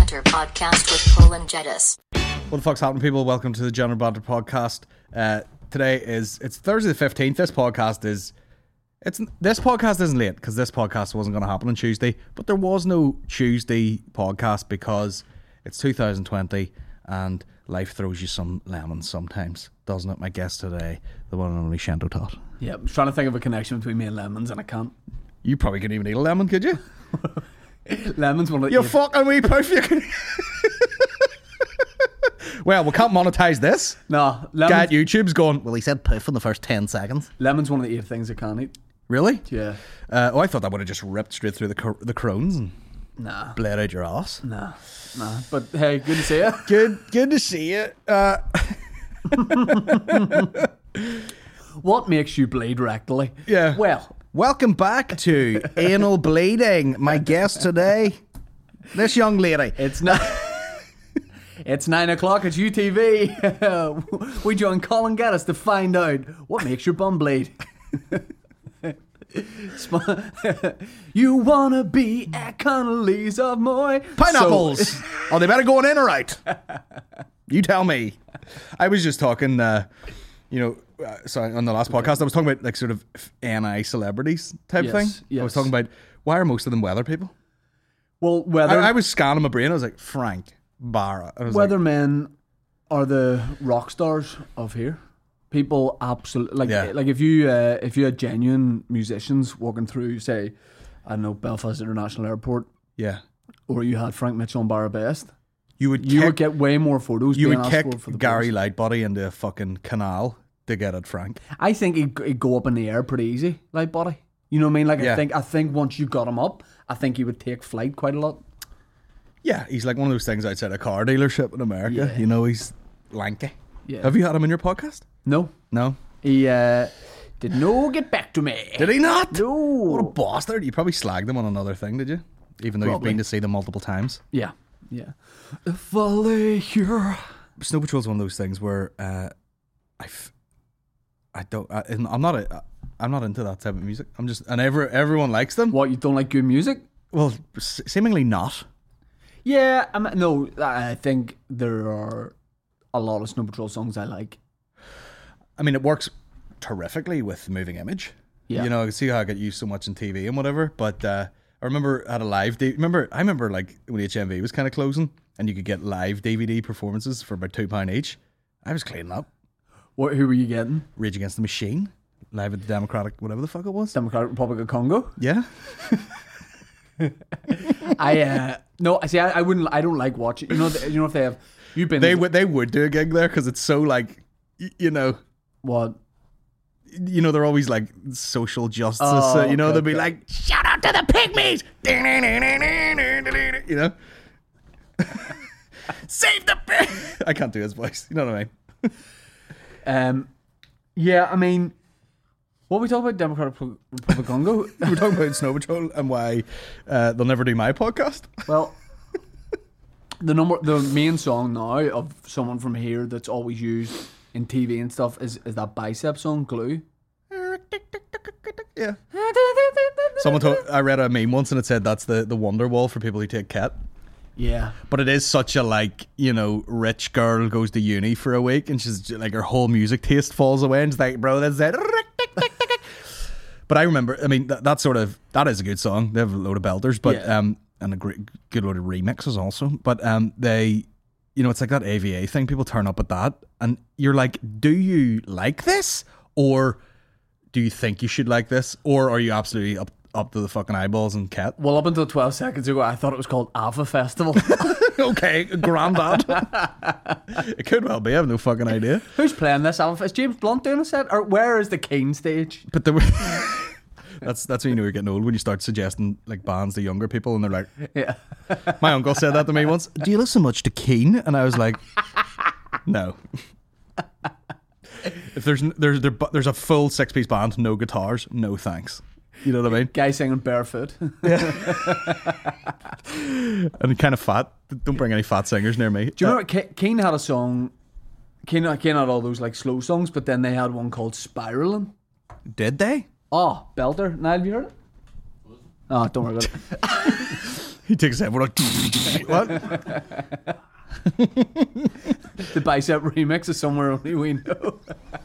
Banter podcast with Cole and Jedis. What the fuck's happening, people? Welcome to the General Banter podcast. Today it's Thursday the 15th. This podcast isn't late because this podcast wasn't going to happen on Tuesday, but there was no Tuesday podcast because it's 2020 and life throws you some lemons sometimes, doesn't it? My guest today, the one and only Shanto Tot. Yeah, I'm trying to think of a connection between me and lemons, and I can't. You probably couldn't even eat a lemon, could you? Lemons one of the... You fucking wee poof. You can... Well, we can't monetize this. No, Guy at YouTube's going, well, he said poof in the first 10 seconds. Lemon's one of the 8 things I can't eat. Really? Yeah. I thought that would have just ripped straight through the crones and Nah. bled out your ass. Nah. But hey, good to see you. Good to see you. What makes you bleed rectally? Yeah. Well, Welcome back to Anal Bleeding. My guest today, this young lady. it's not... It's 9 o'clock at UTV. We join Colin Gaddis to find out what makes your bum bleed. You wanna be at Connolly's of Moy. Pineapples. Are they better going in or out? You tell me. I was just talking, sorry, on the last podcast, I was talking about like sort of NI celebrities type Yes, thing. yes. I was talking about why are most of them weather people? Well, whether I was scanning my brain. I was like, Frank Barra. I was like, weathermen are the rock stars of here. People absolutely Yeah. like if you had genuine musicians walking through, say, I don't know, Belfast International Airport, yeah. or you had Frank Mitchell and Barra Best, You would you would get way more photos. You being would asked kick for the Gary post. Lightbody into a fucking canal to get at Frank. I think he'd go up in the air pretty easy, Lightbody. You know what I mean? Like Yeah. I think once you got him up, I think he would take flight quite a lot. Yeah, he's like one of those things outside a car dealership in America. Yeah. You know, he's lanky. Yeah. Have you had him in your podcast? No, No. he did no get back to me. Did he not? No. What a bastard. You probably slagged him on another thing, did you? Even though Probably. you've been to see them multiple times. Yeah. If I lay here. Snow Patrol's one of those things where I'm not into that type of music. I'm just, and everyone likes them. What, you don't like good music? Well, seemingly not. Yeah, I think there are a lot of Snow Patrol songs I like. I mean, it works terrifically with moving image. Yeah. You know, I can see how I get used so much in TV and whatever. But I remember I had a live. I remember like when HMV was kind of closing, and you could get live DVD performances for about £2 each. I was cleaning up. Who were you getting? Rage Against the Machine, live at the Democratic, whatever the fuck it was. Democratic Republic of Congo? Yeah. I wouldn't. I don't like watching. You know if they have. You've been. They would do a gig there because it's so like, What? they're always like social justice. Oh, they'll okay, be okay. like, shout out to the pygmies. You know. Save the pig. I can't do his voice. You know what I mean? Yeah, I mean, what are we talking about? Democratic Republic of Congo? We're talking about Snow Patrol and why they'll never do my podcast. Well, the main song now of someone from here that's always used in TV and stuff is that Bicep song, Glue. Yeah. I read a meme once and it said that's the wonder wall for people who take ket. Yeah. But it is such a rich girl goes to uni for a week and she's like her whole music taste falls away and she's like, bro, that's it. But I remember, I mean, that is a good song. They have a load of belters, but Yeah. and a good load of remixes also. But they, it's like that AVA thing. People turn up at that, and you're like, do you like this, or do you think you should like this, or are you absolutely up to the fucking eyeballs in ket? Well, up until 12 seconds ago, I thought it was called Alpha Festival. Okay, granddad. It could well be. I have no fucking idea. Who's playing this Alpha? Is James Blunt doing a set? Or where is the Keen stage? But that's when you know you're getting old, when you start suggesting like bands to younger people and they're like, Yeah. my uncle said that to me once, do you listen much to Keane? And I was like, no. If there's a full 6-piece band, no guitars, no thanks. You know what I mean? Guy singing barefoot. And kind of fat. Don't bring any fat singers near me. Do you remember Keen had a song? Keen had all those like slow songs, but then they had one called Spiraling. Did they? Oh, belter. Niall, have you heard it? Oh, don't worry about it. He takes it. We're like, what? The Bicep remix is somewhere only we know.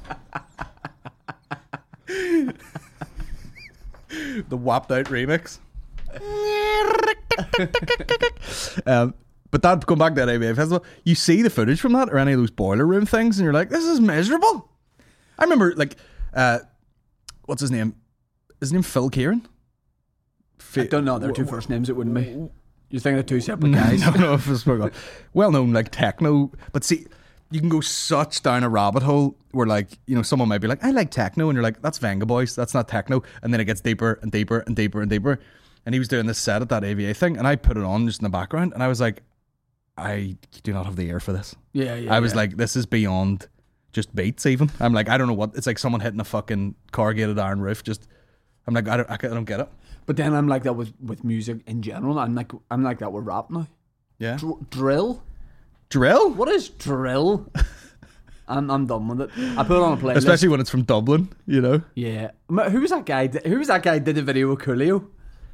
The whopped out remix. But that, going back to that ABA festival, you see the footage from that or any of those boiler room things, and you're like, this is miserable. I remember, like, what's his name? Is his name Phil Kieran? I don't know. They're two first names. It wouldn't be. You're thinking of two separate guys. No, if it's well known, like techno. But see, you can go such down a rabbit hole where, like, you know, someone might be like, I like techno, and you're like, that's Venga Boys, that's not techno. And then it gets deeper and deeper and deeper and deeper. And he was doing this set at that AVA thing, and I put it on just in the background, and I was like, I do not have the ear for this. Yeah. I was like, this is beyond just beats. Even I'm like, I don't know what it's like. Someone hitting a fucking corrugated iron roof. Just, I'm like, I don't get it. But then I'm like that with music in general. I'm like that with rap now. Yeah. Drill. What is drill? I'm done with it. I put it on a playlist, especially when it's from Dublin. You know. Yeah. Who was that guy? Who was that guy? Did the video with Coolio?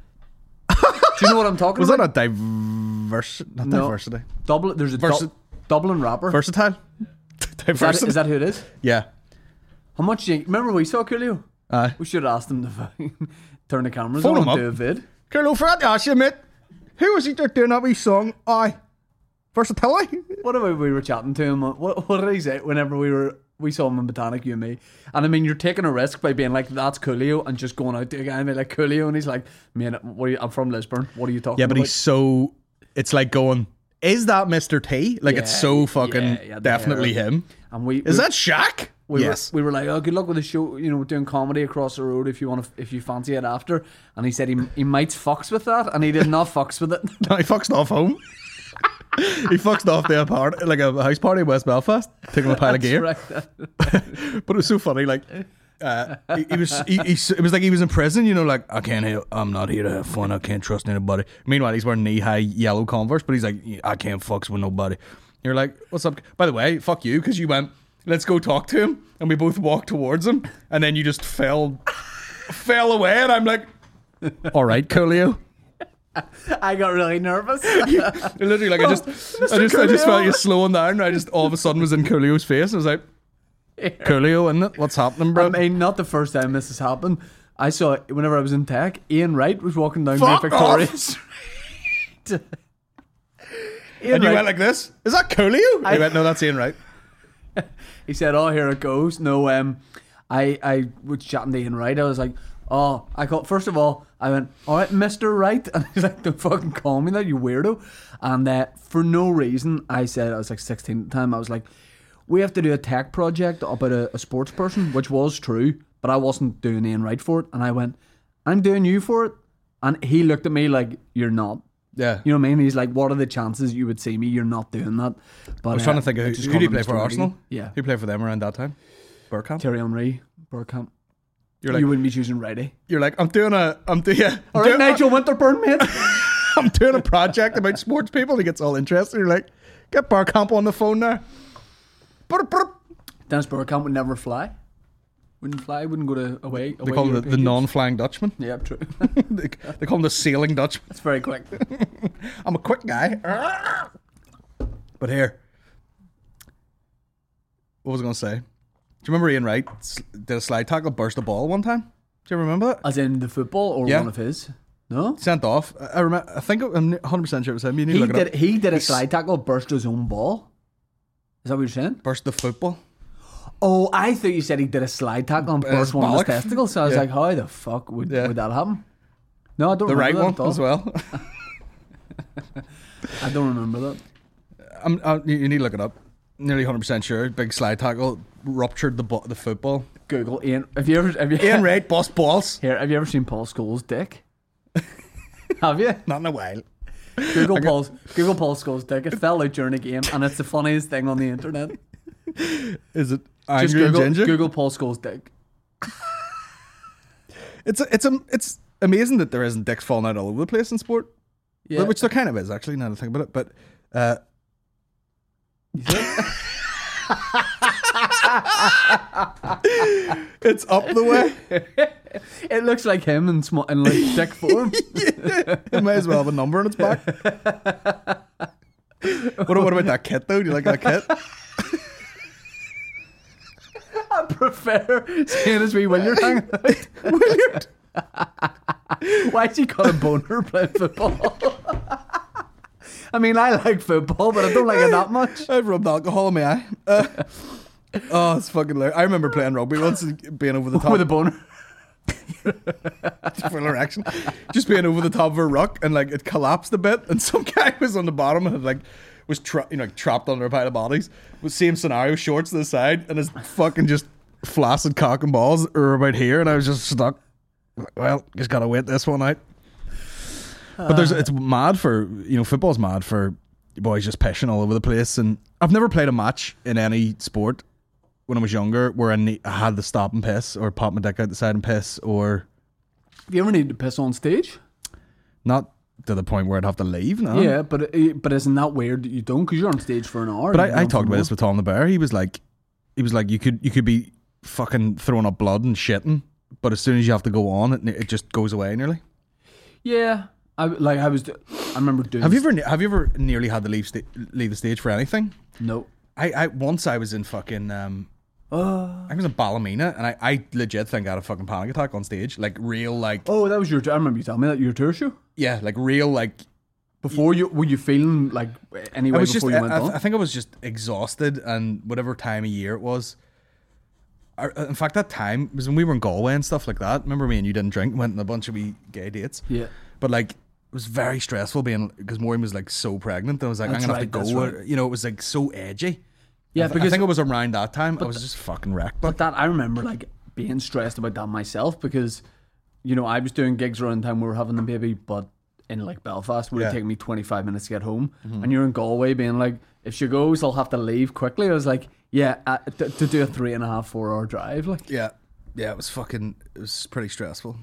Do you know what I'm talking Was about? that not diversity? Dublin. There's a Dublin rapper. Versatile. Diversity. Is that who it is? Yeah. How much do you remember we saw Coolio? Aye. We should have asked him to fucking turn the cameras Phone on him and up. do a vid. Coolio, forgot to ask you, mate. Who was he doing that wee song? Aye. Versatility? What about we were chatting to him? What did he say whenever we saw him in Botanic, you and me? And I mean, you're taking a risk by being like, that's Coolio, and just going out to a guy and be like, Coolio, and he's like, man, I'm from Lisburn. What are you talking about? Yeah, but he's so. It's like going, is that Mr. T? Like, it's so fucking definitely him. And is that Shaq? Yes. We were like, oh, good luck with the show. You know, doing comedy across the road if you fancy it after. And he said he might fucks with that, and he did not fucks with it. No, he fucked off home. He fucked off the party, like a house party in West Belfast, taking a pile of gear. Right. But it was so funny, like it was like he was in prison, you know, like, I'm not here to have fun, I can't trust anybody. Meanwhile, he's wearing knee-high yellow Converse, but he's like, I can't fucks with nobody. You're like, what's up? By the way, fuck you, because you went, let's go talk to him, and we both walked towards him, and then you just fell away, and I'm like, all right, Coolio. I got really nervous. Literally, like, I just felt you slowing down. I just all of a sudden was in Coolio's face. I was like, Coolio, isn't it? What's happening, bro? I mean, not the first time this has happened. I saw it whenever I was in tech. Ian Wright was walking down Great Victoria Street. And you went like this? Is that Coolio? He went, no, that's Ian Wright. He said, oh, here it goes. No, I was chatting to Ian Wright. I was like, oh, first of all, I went, all right, Mr. Wright. And he's like, don't fucking call me that, you weirdo. And for no reason, I said, I was like 16 at the time, I was like, we have to do a tech project about a sports person, which was true, but I wasn't doing Ian Wright for it. And I went, I'm doing you for it. And he looked at me like, you're not. Yeah. You know what I mean? He's like, what are the chances you would see me? You're not doing that. But I was trying to think of who do you play for Arsenal? Yeah. Who played for them around that time? Bergkamp? Thierry Henry, Bergkamp. You're like, you wouldn't be choosing Righty. You're like, All right, Nigel Winterburn, mate. I'm doing a project about sports people. He gets all interested. You're like, get Bergkamp on the phone now. Dennis Bergkamp would never fly. Wouldn't fly. Wouldn't go to away. They call him the non-flying Dutchman. Yeah, true. they call him the sailing Dutchman. That's very quick. I'm a quick guy. But here, what was I going to say? Do you remember Ian Wright did a slide tackle, burst a ball one time? Do you remember that? As in the football or one of his? No? Sent off. I remember. I think I'm 100% sure it was him. You need to look it up. He did a slide tackle, burst his own ball. Is that what you're saying? Burst the football. Oh, I thought you said he did a slide tackle and burst one of his testicles. So I was like, how the fuck would that happen? No, I don't remember that. The right one as well. I don't remember that. You need to look it up. Nearly 100% sure. Big slide tackle, ruptured the football. Google Ian. Ian Wright bust balls. Here, have you ever seen Paul Scholes' dick? Have you? Not in a while. Google Paul Scholes' dick. It fell out during a game, and it's the funniest thing on the internet. Is it angry Just ginger? Google Paul Scholes' dick. It's amazing that there isn't dicks falling out all over the place in sport. Yeah. Which there kind of is, actually, now that I think about it. But it's up the way. It looks like him in like dick form. It may as well have a number on its back. What about that kit though? Do you like that kit? I prefer seeing his wee Williard hanging out. Williard. Why'd you call a boner playing football? I mean, I like football, but I don't like it that much. I've rubbed alcohol in my eye. Oh, it's fucking hilarious. I remember playing rugby once and being over the top. With a boner. Full erection. Just being over the top of a rock and like it collapsed a bit and some guy was on the bottom and had was trapped under a pile of bodies. With same scenario, shorts to the side and his fucking just flaccid cock and balls are about here and I was just stuck. Well, just gotta wait this one out. But it's mad for, football's mad for boys just pissing all over the place. And I've never played a match in any sport when I was younger where I had to stop and piss or pop my dick out the side and piss or... Have you ever needed to piss on stage? Not to the point where I'd have to leave, no. Yeah, but isn't that weird that you don't? Because you're on stage for an hour. But I talked about this with Tom the Bear. He was like, you could be fucking throwing up blood and shitting, but as soon as you have to go on, it just goes away nearly. Yeah. I remember doing... Have you ever nearly had to leave the stage for anything? No. Once I was in fucking I was in Ballymena and I legit think I had a fucking panic attack on stage, like real like. Oh, that was your. I remember you telling me that your tour show. Yeah, like real like. Were you feeling like anyway I was before just, you went on? I think I was just exhausted and whatever time of year it was. In fact, that time was when we were in Galway and stuff like that. Remember me and you didn't drink, went on a bunch of wee gay dates. Yeah. But like, it was very stressful because Maureen was like so pregnant. I was like, I'm gonna have to go. Right. It was like so edgy. Yeah, because I think it was around that time. I was just fucking wrecked. But that I remember like being stressed about that myself because, I was doing gigs around the time we were having the baby, but in like Belfast, it would take me 25 minutes to get home. Mm-hmm. And you're in Galway being like, if she goes, I'll have to leave quickly. I was like, yeah, to do a 3.5-4 hour drive, like yeah, it was pretty stressful.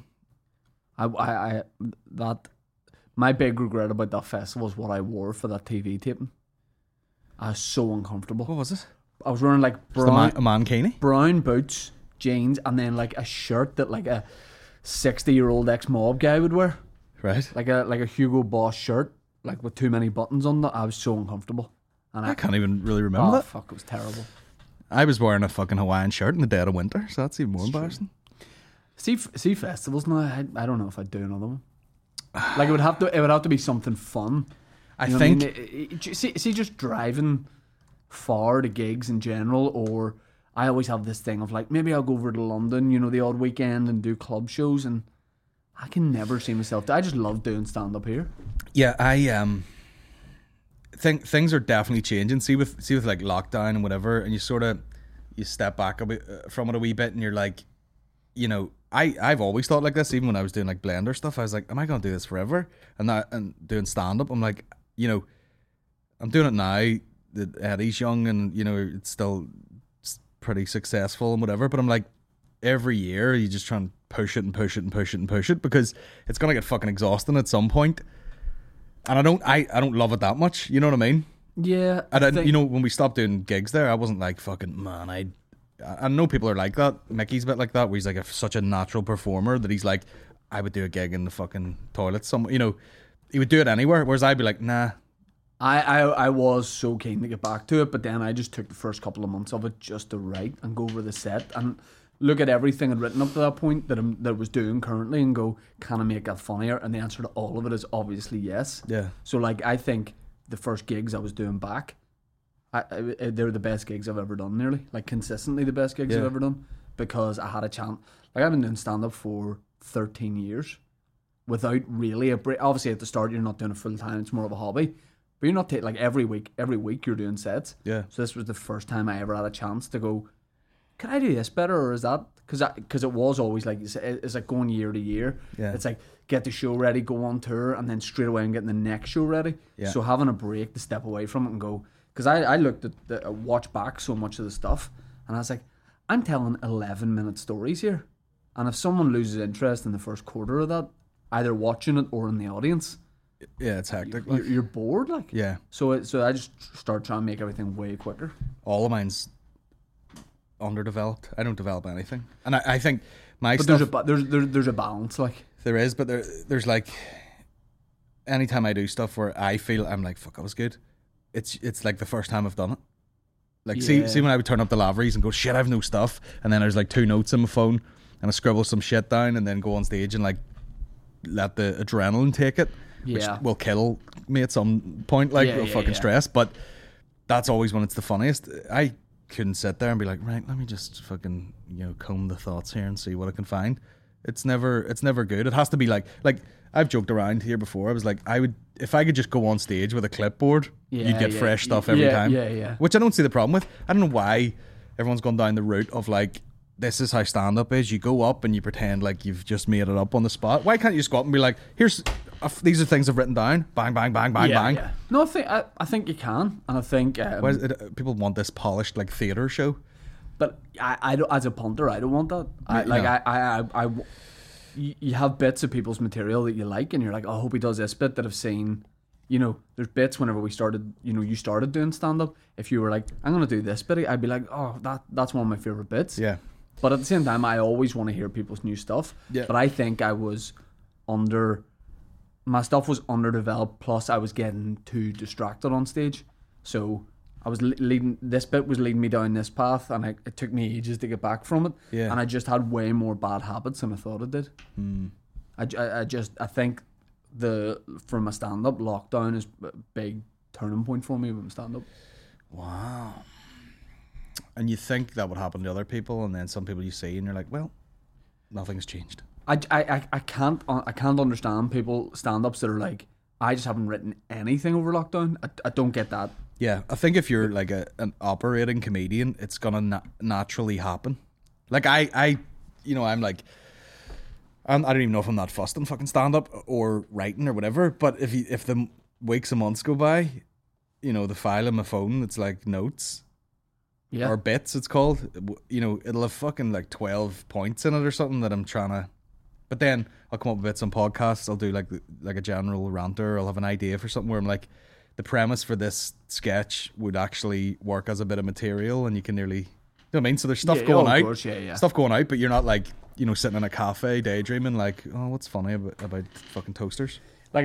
My big regret about that festival is what I wore for that TV taping. I was so uncomfortable. What was it? I was wearing like brown mankini, brown boots, jeans, and then like a shirt that like a 60-year-old ex-mob guy would wear. Right. Like a Hugo Boss shirt, like with too many buttons on it. I was so uncomfortable. And I can't even really remember that. Fuck, it was terrible. I was wearing a fucking Hawaiian shirt in the dead of winter, so that's even more embarrassing. See festivals now. I don't know if I'd do another one. Like it would have to be something fun. I think. See, just driving far to gigs in general, or I always have this thing of like maybe I'll go over to London, the odd weekend and do club shows, and I can never see myself. I just love doing stand up here. Yeah, I think things are definitely changing. See with like lockdown and whatever, and you step back a bit from it a wee bit, and you're like, I've always thought like this. Even when I was doing like Blender stuff, I was like, am I going to do this forever? And doing stand up, I'm like, I'm doing it now that Eddie's young and it's still pretty successful and whatever, but I'm like, every year you just try and push it and push it and push it and push it because it's gonna get fucking exhausting at some point. And I don't love it that much, you know what I mean? Yeah. When we stopped doing gigs there, I wasn't like fucking man, I know people are like that. Mickey's a bit like that, where he's like such a natural performer that he's like, I would do a gig in the fucking toilet. He would do it anywhere, whereas I'd be like, nah. I was so keen to get back to it, but then I just took the first couple of months of it just to write and go over the set and look at everything I'd written up to that point that I was doing currently and go, can I make that funnier? And the answer to all of it is obviously yes. Yeah. So like I think the first gigs I was doing back, they're the best gigs I've ever done, nearly. Like consistently the best gigs I've ever done, because I had a chance. Like I've been doing stand-up for 13 years without really a break. Obviously at the start you're not doing it full time, it's more of a hobby. But you're not like every week you're doing sets. Yeah. So this was the first time I ever had a chance to go, can I do this better, or is that... Because it was always like, it's like going year to year. Yeah. It's like, get the show ready, go on tour, and then straight away I'm getting the next show ready. Yeah. So having a break to step away from it and go... Because I looked at watch back so much of the stuff, and I was like, I'm telling 11-minute stories here. And if someone loses interest in the first quarter of that, either watching it or in the audience... Yeah, it's hectic. You're bored, like. Yeah. So I just start trying to make everything way quicker. All of mine's underdeveloped. I don't develop anything, and I think My But stuff, there's a balance, like. there is, but there's like, anytime I do stuff where I feel I'm like, fuck, that was good, it's like the first time I've done it. Like, see when I would turn up the Laveries and go, shit, I've no stuff, and then there's like 2 notes in my phone, and I scribble some shit down, and then go on stage and like let the adrenaline take it, which will kill me at some point, like fucking stress. But that's always when it's the funniest. I couldn't sit there and be like, right, let me just fucking comb the thoughts here and see what I can find. It's never good. It has to be like I've joked around here before. I was like, if I could just go on stage with a clipboard, you'd get fresh stuff every time. Yeah. Which I don't see the problem with. I don't know why everyone's gone down the route of like, this is how stand-up is. You go up and you pretend like you've just made it up on the spot. Why can't you just go up and be like, these are things I've written down. Bang, bang, bang, bang, bang. Yeah. No, I think you can, and I think Why is it, people want this polished like theatre show. But I don't, as a punter, I don't want that. You have bits of people's material that you like, and you're like, oh, I hope he does this bit that I've seen. There's bits whenever we started, you started doing stand-up. If you were like, I'm going to do this bit, I'd be like, oh, that's one of my favourite bits. Yeah. But at the same time, I always want to hear people's new stuff. Yeah. But I think my stuff was underdeveloped, plus I was getting too distracted on stage. So I was this bit was leading me down this path, and it took me ages to get back from it. Yeah. And I just had way more bad habits than I thought it did. I think for my stand-up, lockdown is a big turning point for me with my stand-up. Wow. And you think that would happen to other people, and then some people you see and you're like, well, nothing's changed. I can't understand people stand-ups that are like, I just haven't written anything over lockdown. I don't get that. Yeah, I think if you're like an operating comedian, it's gonna naturally happen. Like I'm like, I don't even know if I'm that fussed on fucking stand-up or writing or whatever. But if the weeks and months go by, the file on my phone, it's like notes. Yeah. Or bits, it's called. It'll have fucking like 12 points in it or something that I'm trying to. But then I'll come up with bits on podcasts. I'll do like a general ranter. Or I'll have an idea for something where I'm like, the premise for this sketch would actually work as a bit of material, and you can nearly, you know what I mean? So there's stuff going out, course, yeah. Stuff going out, but you're not like, sitting in a cafe daydreaming like, oh, what's funny about fucking toasters? Like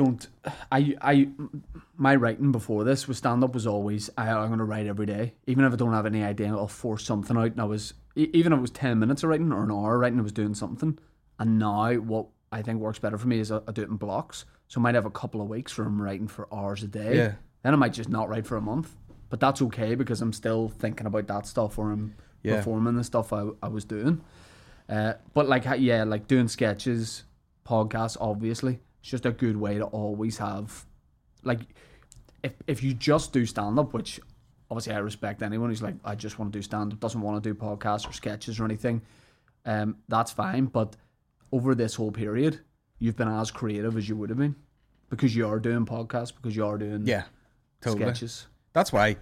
my writing before this with stand-up was always, I'm going to write every day. Even if I don't have any idea, I'll force something out. And even if it was 10 minutes of writing or an hour of writing, I was doing something. And now what I think works better for me is I do it in blocks. So I might have a couple of weeks where I'm writing for hours a day. Yeah. Then I might just not write for a month. But that's okay, because I'm still thinking about that stuff, or I'm performing the stuff I was doing. But like doing sketches, podcasts, obviously, it's just a good way to always have, like, if you just do stand-up, which obviously I respect anyone who's like, I just want to do stand-up, doesn't want to do podcasts or sketches or anything, that's fine. But over this whole period, you've been as creative as you would have been, because you are doing podcasts, because you are doing sketches. That's why,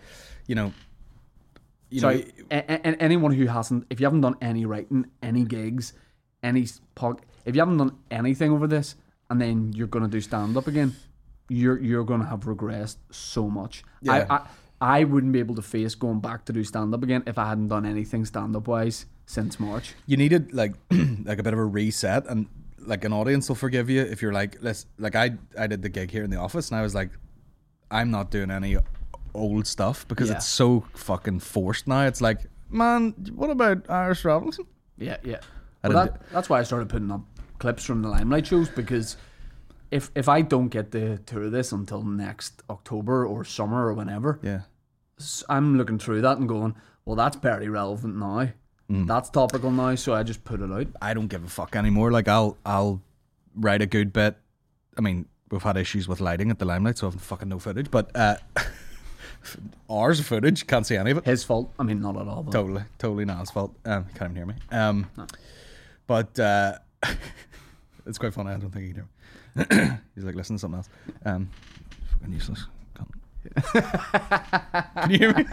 anyone who hasn't, if you haven't done any writing, any gigs, if you haven't done anything over this, and then you're going to do stand-up again, you're going to have regressed so much. Yeah. I wouldn't be able to face going back to do stand-up again if I hadn't done anything stand-up wise since March. You needed like like a bit of a reset, and like an audience will forgive you if you're like, I did the gig here in the office, and I was like, I'm not doing any old stuff because it's so fucking forced now. It's like, man, what about Irish Robinson? Yeah. Well, that's why I started putting up clips from the Limelight shows, because if I don't get to tour this until next October or summer or whenever, I'm looking through that and going, well, that's very relevant now. That's topical now, so I just put it out. I don't give a fuck anymore. Like, I'll write a good bit. I mean, we've had issues with lighting at the Limelight, so I've fucking no footage, but hours of footage, can't see any of it. His fault. I mean, not at all. But. Totally Niall's fault. Can't even hear me. No. But it's quite funny. I don't think he can hear me. He's like, listen to something else. Fucking useless. Can you hear me?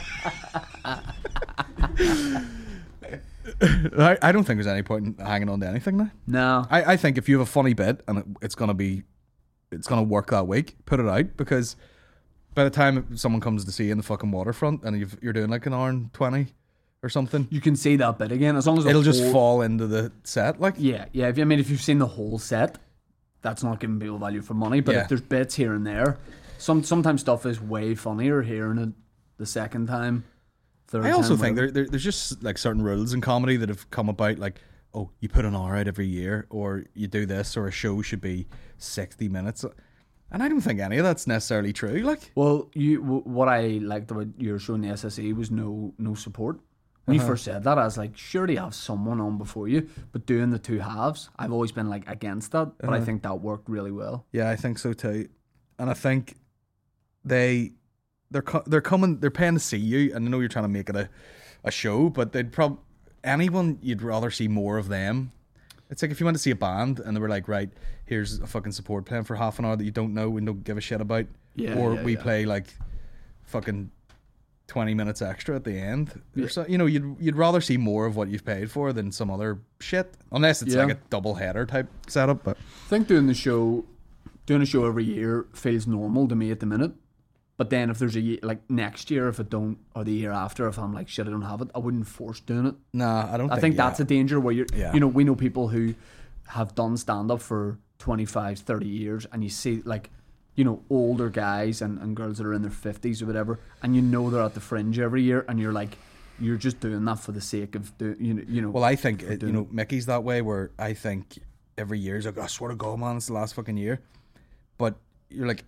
I don't think there's any point in hanging on to anything now. No. I think if you have a funny bit and it's gonna work that week, put it out, because by the time someone comes to see you in the fucking waterfront and you're doing like an hour and 20 or something. You can see that bit again as long as the It'll just whole- fall into the set. Like, Yeah. If you've seen the whole set, that's not giving people value for money. But Yeah. if there's bits here and there, sometimes stuff is way funnier hearing it the second time, third I time. also think whatever. there's just like certain rules in comedy that have come about, like, oh, you put an hour out every year, or you do this, or a show should be 60 minutes. And I don't think any of that's necessarily true. Like, Well, what I liked about your show in the SSE was no support. When you first said that, I was like, surely have someone on before you. But doing the two halves, I've always been like against that. But I think that worked really well. yeah, I think so too. And I think they're coming, they're paying to see you, and I know you're trying to make it a show, but they'd anyone you'd rather see more of them. It's like if you went to see a band and they were like, right, here's a fucking support playing for half an hour that you don't know and don't give a shit about. Yeah, or yeah, we yeah. play like fucking 20 minutes extra at the end. Or so, you know, you'd rather see more of what you've paid for than some other shit. Unless it's Yeah. like a double header type setup. But I think doing a show every year feels normal to me at the minute. But then if there's a year, like next year, if I don't, or the year after, if I'm like, shit, I don't have it, I wouldn't force doing it. nah, I don't I think that's a danger where you're, Yeah. you know, we know people who have done stand up for 25, 30 years, and you see like, you know, older guys and girls that are in their 50s or whatever, and you know they're at the Fringe every year, and you're like, you're just doing that for the sake of doing, you know. Well, I think you know, Mickey's that way, where I think every year he's like, I swear to God, man, it's the last fucking year. But you're like,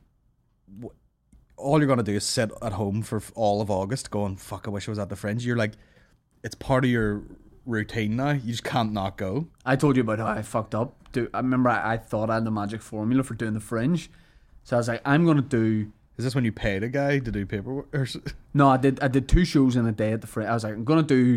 all you're gonna do is sit at home for all of August, going, fuck, I wish I was at the Fringe. You're like, it's part of your routine now. You just can't not go. I told you about how I fucked up. I remember I thought I had the magic formula for doing the Fringe, so I was like, I'm gonna do. Is this when you paid a guy to do paperwork? Or No, I did 2 shows in a day at the Fringe. I was like, I'm gonna do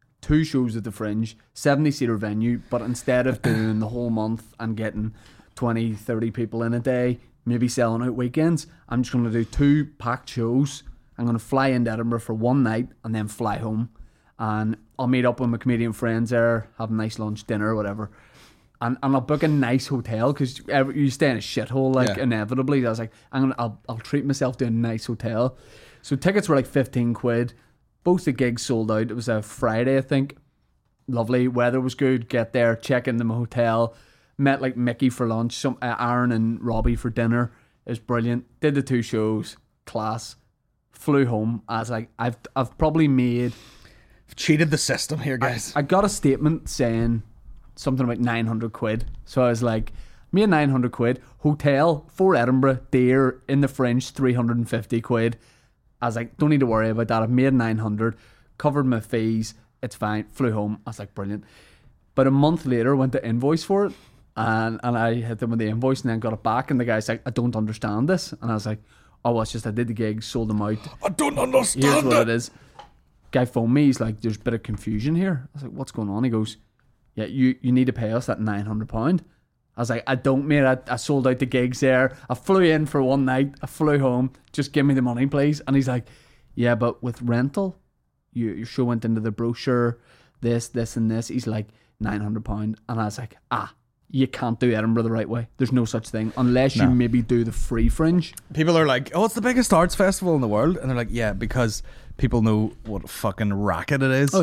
2 shows at the Fringe, 70-seater venue, but instead of doing the whole month and getting 20, 30 people in a day, maybe selling out weekends, I'm just gonna do 2 packed shows. I'm gonna fly into Edinburgh for one night and then fly home, and I'll meet up with my comedian friends there, have a nice lunch, dinner, whatever. And I'll book a nice hotel because you stay in a shithole, like, Yeah. inevitably. I was like, I'll treat myself to a nice hotel. So tickets were like 15 quid. Both the gigs sold out. It was a Friday, I think. Lovely. Weather was good. Get there, check into my hotel. Met like Mickey for lunch, Aaron and Robbie for dinner. It was brilliant. Did the 2 shows. Class. Flew home. I was like, I've probably made... cheated the system here, guys. I got a statement saying something about 900 quid. So I was like, made 900 quid. Hotel for Edinburgh, dear, in the Fringe, 350 quid. I was like, don't need to worry about that. I've made 900, covered my fees. It's fine. Flew home. I was like, brilliant. But a month later, went to invoice for it. And I hit them with the invoice and then got it back. And the guy's like, I don't understand this. And I was like, oh, well, it's just I did the gigs, sold them out. I don't understand Here's what it is. Guy phoned me. He's like, there's a bit of confusion here. I was like, what's going on? He goes, yeah, you need to pay us that £900. I was like, I don't, mate. I sold out the gigs there. I flew in for one night. I flew home. Just give me the money, please. And he's like, yeah, but with rental, your show went into the brochure, this, and this. He's like, £900. And I was like, you can't do Edinburgh the right way. There's no such thing unless you maybe do the free Fringe. People are like, oh, it's the biggest arts festival in the world. And they're like, yeah, because people know what a fucking racket it is. Oh,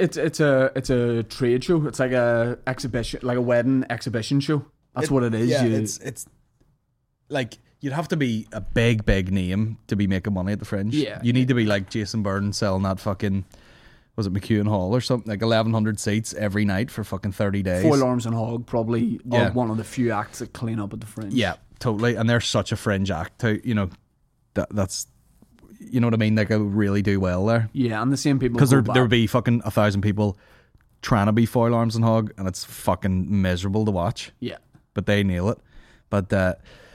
it's a trade show. It's like a exhibition, like a wedding exhibition show. That's what it is. Yeah, it's like you'd have to be a big name to be making money at the Fringe. Yeah. You need to be like Jason Byrne selling that fucking, was it McEwen Hall or something, like 1,100 seats every night for fucking 30 days. Foil Arms and Hog probably Yeah. are one of the few acts that clean up at the Fringe. Yeah, totally. And they're such a Fringe act too. You know, that's, you know what I mean? Like, they really do well there. Yeah, and the same people. Because go there would back. be fucking 1,000 people trying to be Foil Arms and Hog, and it's fucking miserable to watch. Yeah. But they nail it. But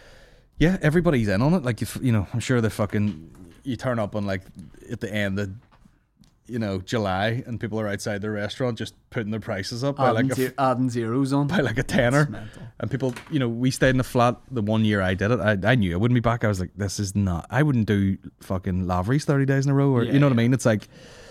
yeah, everybody's in on it. Like, you know, I'm sure you turn up on like at the end of, you know, July, and people are outside the restaurant just putting their prices up by like Adding zeros on. by like a tenner. It's mental. And people, you know, we stayed in the flat the one year I did it. I knew I wouldn't be back. I was like, this is not. I wouldn't do fucking Lavery's 30 days in a row, or you know what I mean? It's like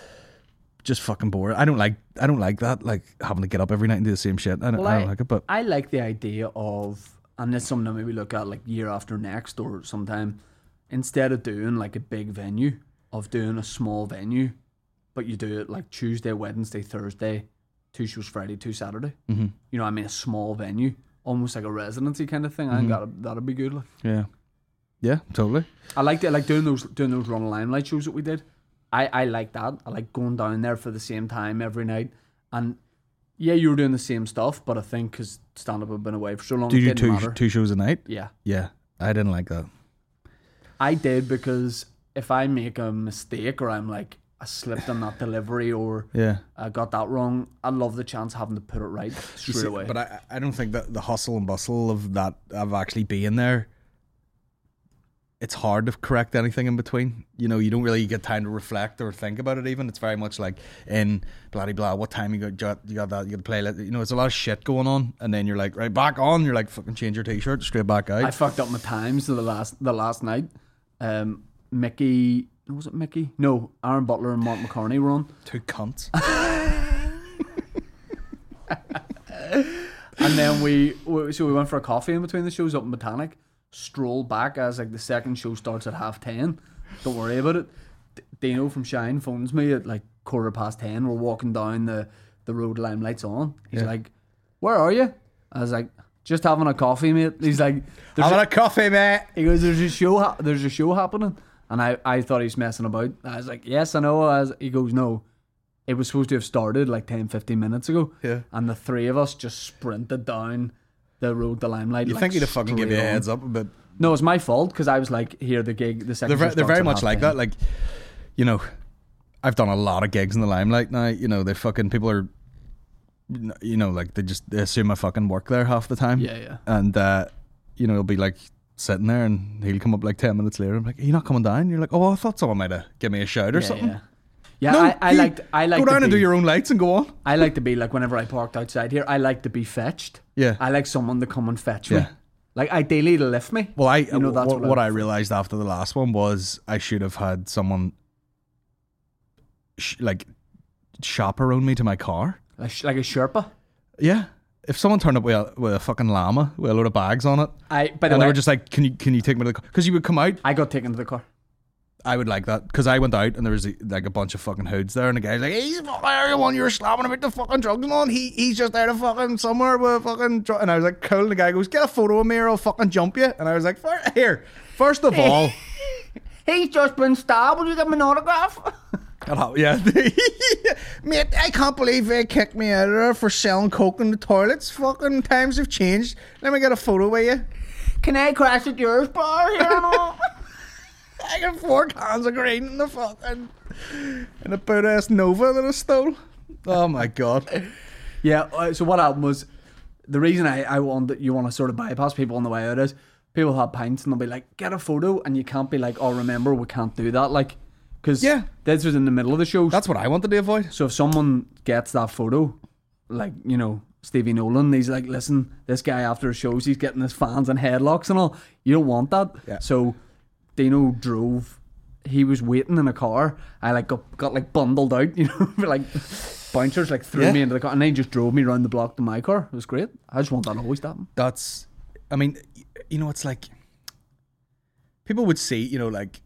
just fucking boring. I don't like that, like having to get up every night and do the same shit. I don't like it. But I like the idea of, and it's something that maybe look at like year after next or sometime, instead of doing like a big venue, of doing a small venue but you do it like Tuesday, Wednesday, Thursday, 2 shows Friday, 2 Saturday. Mm-hmm. You know, I mean, a small venue, almost like a residency kind of thing. I think that'd be good. Like. Yeah, totally. I liked it. I like doing those Run of Limelight shows that we did. I like that. I like going down there for the same time every night. And yeah, you were doing the same stuff, but I think because stand-up had been away for so long, Do you it do didn't matter. two shows a night? Yeah. Yeah, I didn't like that. I did because if I make a mistake or I'm like, I slipped on that delivery or Yeah. I got that wrong, I love the chance of having to put it right straight away. But I don't think that the hustle and bustle of that, of actually being there, it's hard to correct anything in between. You know, you don't really get time to reflect or think about it even. It's very much like in blah, blah, what time you got that, you got to play. You know, it's a lot of shit going on. And then you're like, right, back on. You're like, fucking change your t-shirt, straight back out. I fucked up my times the last night. Mickey, was it Mickey? No, Aaron Butler and Mark McCartney were on. Two cunts. And then we went for a coffee in between the shows up in Botanic. Stroll back as like the second show starts at 10:30. Don't worry about it. Dino from Shine phones me at like 10:15. We're walking down the road, Limelight's on. He's like, "Where are you?" I was like, "Just having a coffee, mate." He's like, Having a coffee, mate. He goes, "There's a show happening," and I thought he's messing about. I was like, "Yes, I know." He goes, "No, it was supposed to have started like 10-15 minutes ago." Yeah. And the three of us just sprinted down the road to Limelight. You like, think he'd have fucking give you a straight on. heads up a bit? No, it's my fault because I was like, "Here, the gig, the second." They're very much like 10:30. that. Like, you know, I've done a lot of gigs in the Limelight now. You know, they fucking people are, you know, like they assume I fucking work there half the time. Yeah. And you know, he'll be like sitting there, and he'll come up like 10 minutes later. I'm like, "Are you not coming down?" You're like, "Oh, I thought someone might have give me a shout or something." Yeah. Yeah, No, I you like go to down and be- do your own lights and go on. I like to be like whenever I parked outside here, I like to be fetched. Yeah. I like someone to come and fetch me. Yeah. Like ideally to lift me. Well, You know, that's what I realized after the last one was I should have had someone like chaperone me to my car. Like a Sherpa. Yeah. If someone turned up with a fucking llama with a load of bags on it, By the and they way, were just like, "Can you take me to the car?" Because you would come out. I got taken to the car. I would like that because I went out and there was like a bunch of fucking hoods there, and the guy's like, "He's fucking everyone you were slamming about the fucking drugs and on. He's just out of fucking somewhere with fucking." And I was like, "Cool." And the guy goes, "Get a photo of me or I'll fucking jump you." And I was like, "Here, first of all." He's just been stabbed. Will you give him an autograph? Yeah, mate, I can't believe they kicked me out of there for selling coke in the toilets. Fucking times have changed. Let me get a photo with you. Can I crash at yours, bar? Here and all? I got 4 cans of green in the fucking in a Buddha Nova that I stole. Oh my god. Yeah. So what happened was the reason I want you want to sort of bypass people on the way out is people have pints and they'll be like, "Get a photo," and you can't be like, "Oh, remember, we can't do that." Like, because this was in the middle of the show. That's what I wanted to avoid. So if someone gets that photo, like, you know, Stevie Nolan, he's like, "Listen, this guy after his shows, he's getting his fans in headlocks and all." You don't want that. Yeah. So Dino drove. He was waiting in a car. I like got like bundled out, you know, like bouncers like threw me into the car, and then he just drove me around the block to my car. It was great. I just want that always to happen. That's, I mean, you know, it's like people would see, you know, like,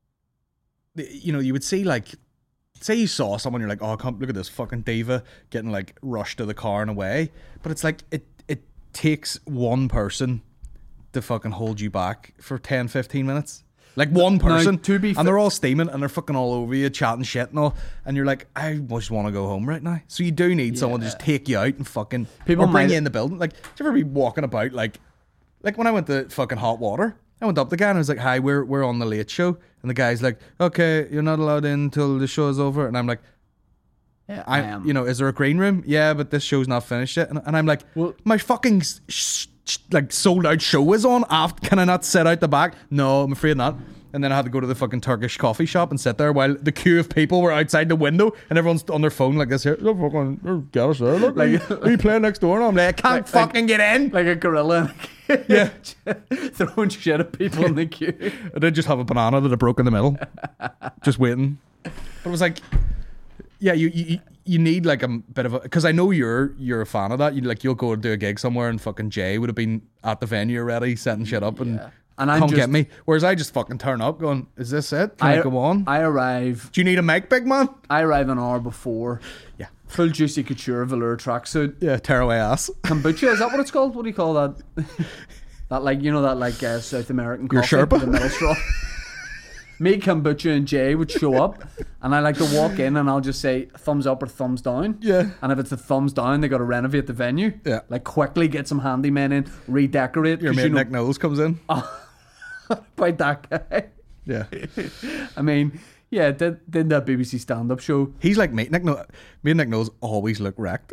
you know, you would see like, say you saw someone, you're like, "Oh, come look at this fucking diva getting like rushed to the car and away," but it's like it takes one person to fucking hold you back for 10-15 minutes. Like one person, to be and they're all steaming and they're fucking all over you, chatting shit and all, and you're like, "I just want to go home right now." So you do need someone to just take you out and fucking People or bring might- you in the building. Like, do you ever be walking about like when I went to fucking Hot Water, I went up to the guy and I was like, "Hi, we're on the Late Show," and the guy's like, "Okay, you're not allowed in until the show's over," and I'm like, Yeah, I am. you know, "Is there a green room?" "Yeah, but this show's not finished yet," and I'm like, Well- my fucking like sold out show is on. After, can I not sit out the back? No, I'm afraid not. And then I had to go to the fucking Turkish coffee shop and sit there while the queue of people were outside the window and everyone's on their phone like this here. "Oh, fucking get us there. Look, are you playing next door?" And I'm like, "I can't fucking get in." Like a gorilla. Yeah. Throwing shit at people in the queue. I did just have a banana that I broke in the middle, just waiting. But it was like, yeah, you need like a bit of a, because I know you're a fan of that. You'll go and do a gig somewhere and fucking Jay would have been at the venue already setting shit up and And I'm come just, get me. Whereas I just fucking turn up going, is this it? Can I go on? I arrive Do you need a mic, big man? an hour before. Yeah. Full Juicy Couture velour tracksuit. Yeah, tear away ass. Kombucha, is that what it's called? What do you call that? That like, you know, that like South American Your coffee Sherpa? with the metal straw. Me, Kombucha and Jay would show up, and I like to walk in and I'll just say thumbs up or thumbs down. Yeah. And if it's a thumbs down, they got to renovate the venue. Yeah. Like quickly get some handymen in, redecorate. Your 'cause, mate you know, Nick Knowles comes in. by that guy. Yeah. I mean, yeah, did that BBC stand-up show. He's like me. Me and Nick Knowles always look wrecked.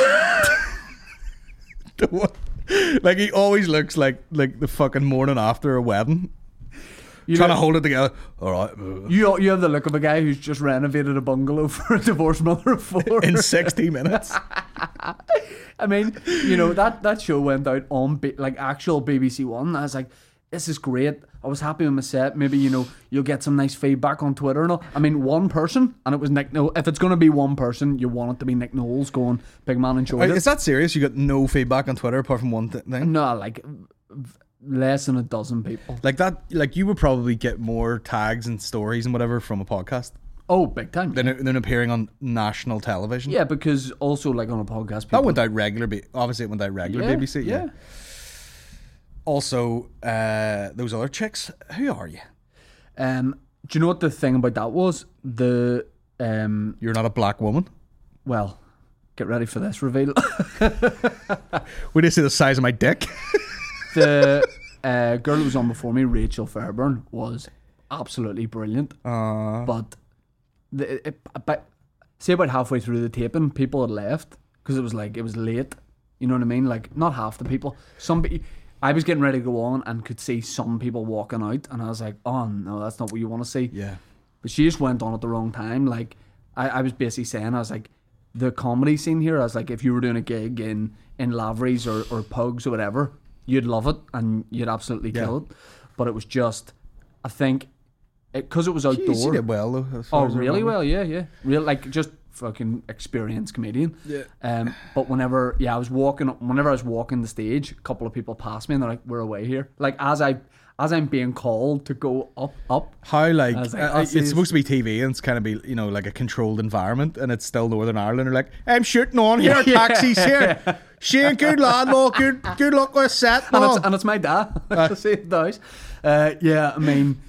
Like he always looks like the fucking morning after a wedding. Trying to hold it together. All right. You have the look of a guy who's just renovated a bungalow for a divorced mother of 4. In 60 minutes. I mean, you know, that show went out on like actual BBC One. I was like, this is great. I was happy with my set. Maybe, you know, you'll get some nice feedback on Twitter and all. I mean, one person, and it was Nick Knowles. If it's going to be one person, you want it to be Nick Knowles going, big man, enjoyed it. Is that serious? You got no feedback on Twitter apart from one thing? No, like less than a dozen people. Like that, like you would probably get more tags and stories and whatever from a podcast Oh, big time. than appearing on national television. Yeah, because also like on a podcast, people, That went out regular. Obviously, it went out regular BBC. Yeah. Also, those other chicks. Who are you? Do you know what the thing about that was? The You're not a black woman. well, get ready for this reveal. We did see the size of my dick. The girl who was on before me, Rachel Fairburn, was absolutely brilliant. But say about halfway through the taping, people had left because it was late. You know what I mean? Like not half the people. I was getting ready to go on and could see some people walking out, and I was like, "Oh no, that's not what you want to see." Yeah. But she just went on at the wrong time. Like I was basically saying, I was like, the comedy scene here. I was like, if you were doing a gig in Lavery's or Pugs or whatever, you'd love it and you'd absolutely kill it. But it was just, I think, because it was outdoor. She did well though. Oh, really well, yeah. Real, like, just fucking experienced comedian. Yeah. But whenever I was walking the stage, a couple of people passed me and they're like, "We're away here." Like as I'm being called to go up. How like, I was like, it's supposed to be TV and it's kind of be, you know, like a controlled environment, and it's still Northern Ireland. They're like, I'm shooting on here, taxis here. Shane, good lad, well, good luck with set. And it's my dad. See it does. Yeah, I mean,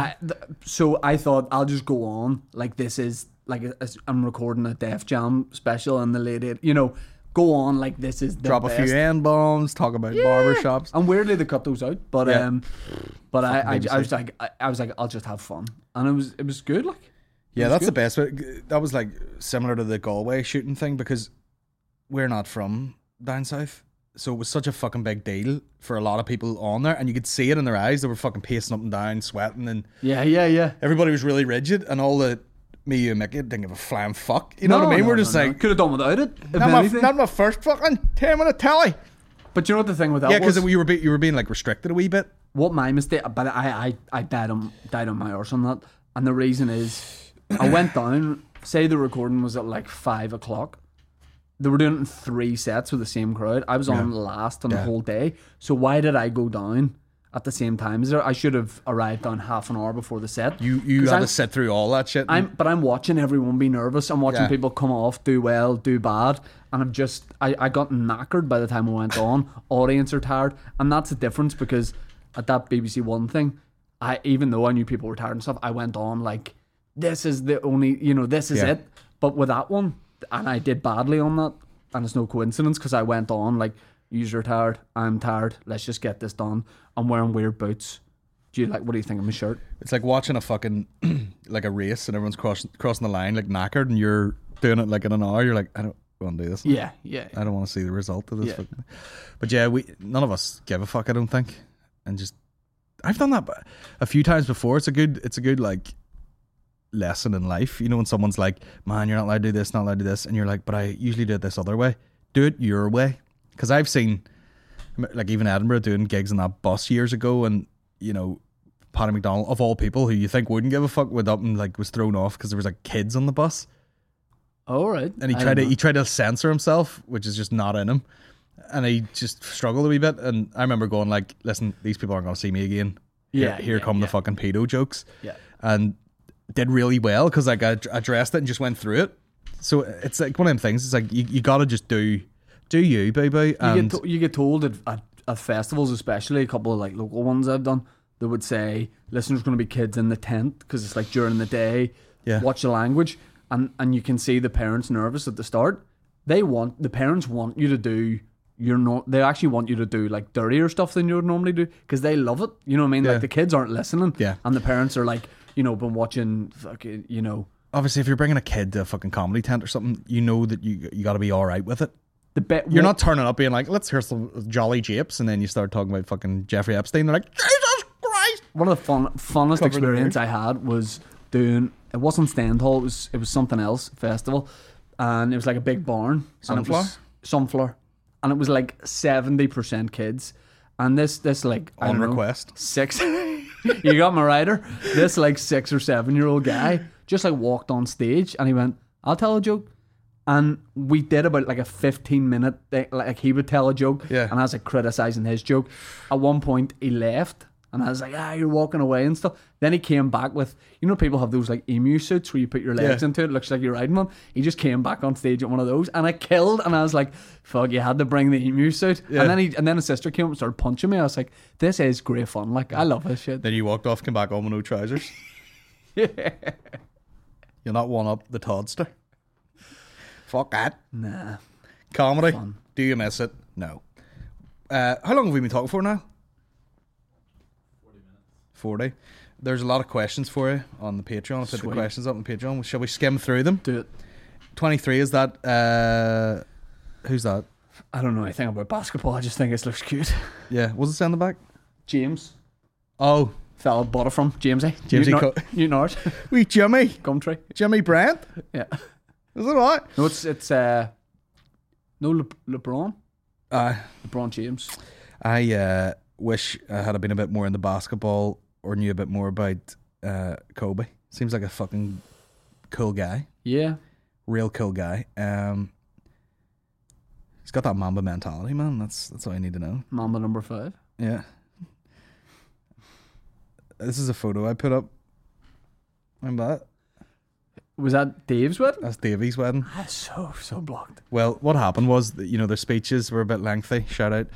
so I thought I'll just go on like this is like I'm recording a Def Jam special and the lady, you know, go on like this is the Drop best. a few N-bombs, talk about barbershops. And weirdly they cut those out, but Yeah. but I was like I'll just have fun, and it was good. Like Yeah, it was that's the good. best. But that was like similar to the Galway shooting thing because we're not from down south, so it was such a fucking big deal for a lot of people on there, and you could see it in their eyes. They were fucking pacing up and down, sweating, and Yeah. everybody was really rigid, and all the me, you, and Mickey didn't give a flying fuck. You know what I mean? We're just like, could have done without it. If not anything. my first fucking 10-minute telly. But you know what the thing with that Yeah, because was? you were being like restricted a wee bit. What my mistake, but I died on my arse on that, and the reason is I went down. Say the recording was at like 5 o'clock. They were doing it in 3 sets with the same crowd. I was on last on the whole day. So why did I go down at the same time as her? I should have arrived down half an hour before the set. You 'Cause had I'm- to sit through all that shit. But I'm watching everyone be nervous. I'm watching Yeah. people come off, do well, do bad, and I got knackered by the time I went on. Audience are tired, and that's the difference because at that BBC One thing, even though I knew people were tired and stuff, I went on like this is the only, you know, this is Yeah. it. But with that one, and I did badly on that, and it's no coincidence because I went on like, "You're tired, I'm tired. Let's just get this done." I'm wearing weird boots. What do you think of my shirt? It's like watching a fucking like a race, and everyone's crossing the line like knackered, and you're doing it like in an hour. You're like, I don't want to do this. Yeah. I don't want to see the result of this. Yeah. Fucking. But yeah, none of us give a fuck. I don't think, and just I've done that a few times before. It's a good like lesson in life. You know, when someone's like, "Man, you're not allowed to do this, not allowed to do this," and you're like, "But I usually do it this other way." Do it your way, because I've seen like even Edinburgh doing gigs on that bus years ago, and you know, Paddy McDonald of all people who you think wouldn't give a fuck went up and like was thrown off because there was like kids on the bus. All right. And he tried to censor himself, which is just not in him. And he just struggled a wee bit. And I remember going like, listen, these people aren't going to see me again. Yeah, here yeah, come the yeah. fucking pedo jokes. Yeah. And did really well because like I addressed it and just went through it. So it's like one of them things. It's like you gotta just do you, baby. And You get told at festivals, especially a couple of like local ones I've done, they would say, listen, there's going to be kids in the tent because it's like during the day. Yeah. Watch the language, and you can see the parents nervous at the start. The parents want you to do. They actually want you to do like dirtier stuff than you would normally do because they love it. You know what I mean? Yeah. Like the kids aren't listening. Yeah. And the parents are like, been watching fucking, obviously, if you're bringing a kid to a fucking comedy tent or something, you know that you got to be all right with it. You're not turning up being like, let's hear some Jolly Japes, and then you start talking about fucking Jeffrey Epstein. They're like, Jesus Christ! One of the funnest Covered experience in I had was doing. It wasn't Stand Hall. It was something else festival, and it was like a big barn. Sunflower, and it was like 70% kids, and this like I On don't know, request. 6. You got my rider. This like 6 or 7 year old guy just like walked on stage, and he went, "I'll tell a joke." And we did about like a 15-minute thing, like he would tell a joke, Yeah. and I was like criticizing his joke. At one point, he left, and I was like, you're walking away and stuff. Then he came back with, people have those like emu suits where you put your legs Yeah. into it, looks like you're riding one. He just came back on stage at one of those, and I killed, and I was like, fuck, you had to bring the emu suit. Yeah. And then his sister came up and started punching me. I was like, this is great fun. Like, I love this shit. Then you walked off, came back on with no trousers. Yeah. You're not one up the Toddster. Fuck that. Nah. Comedy. Fun. Do you miss it? No. How long have we been talking for now? 40 minutes. 40. There's a lot of questions for you on the Patreon. I'll put the Sweet. questions up on the Patreon. Shall we skim through them? Do it. 23 is that. Who's that? I don't know anything about basketball. I just think it looks cute. Yeah. Was it send back? James. Oh, Fella bought it from Jamesy. Jamesy New North. wee Jimmy. Gumtree. Jimmy Brent. Yeah. Is it right? No, it's LeBron. LeBron James. I wish I had been a bit more into basketball or knew a bit more about Kobe. Seems like a fucking cool guy. Yeah. Real cool guy. He's got that Mamba mentality, man. That's all I need to know. Mamba number 5. Yeah. This is a photo I put up. Remember that? Was that Dave's wedding? That's Davey's wedding. That's so blocked. Well, what happened was that, their speeches were a bit lengthy. Shout out.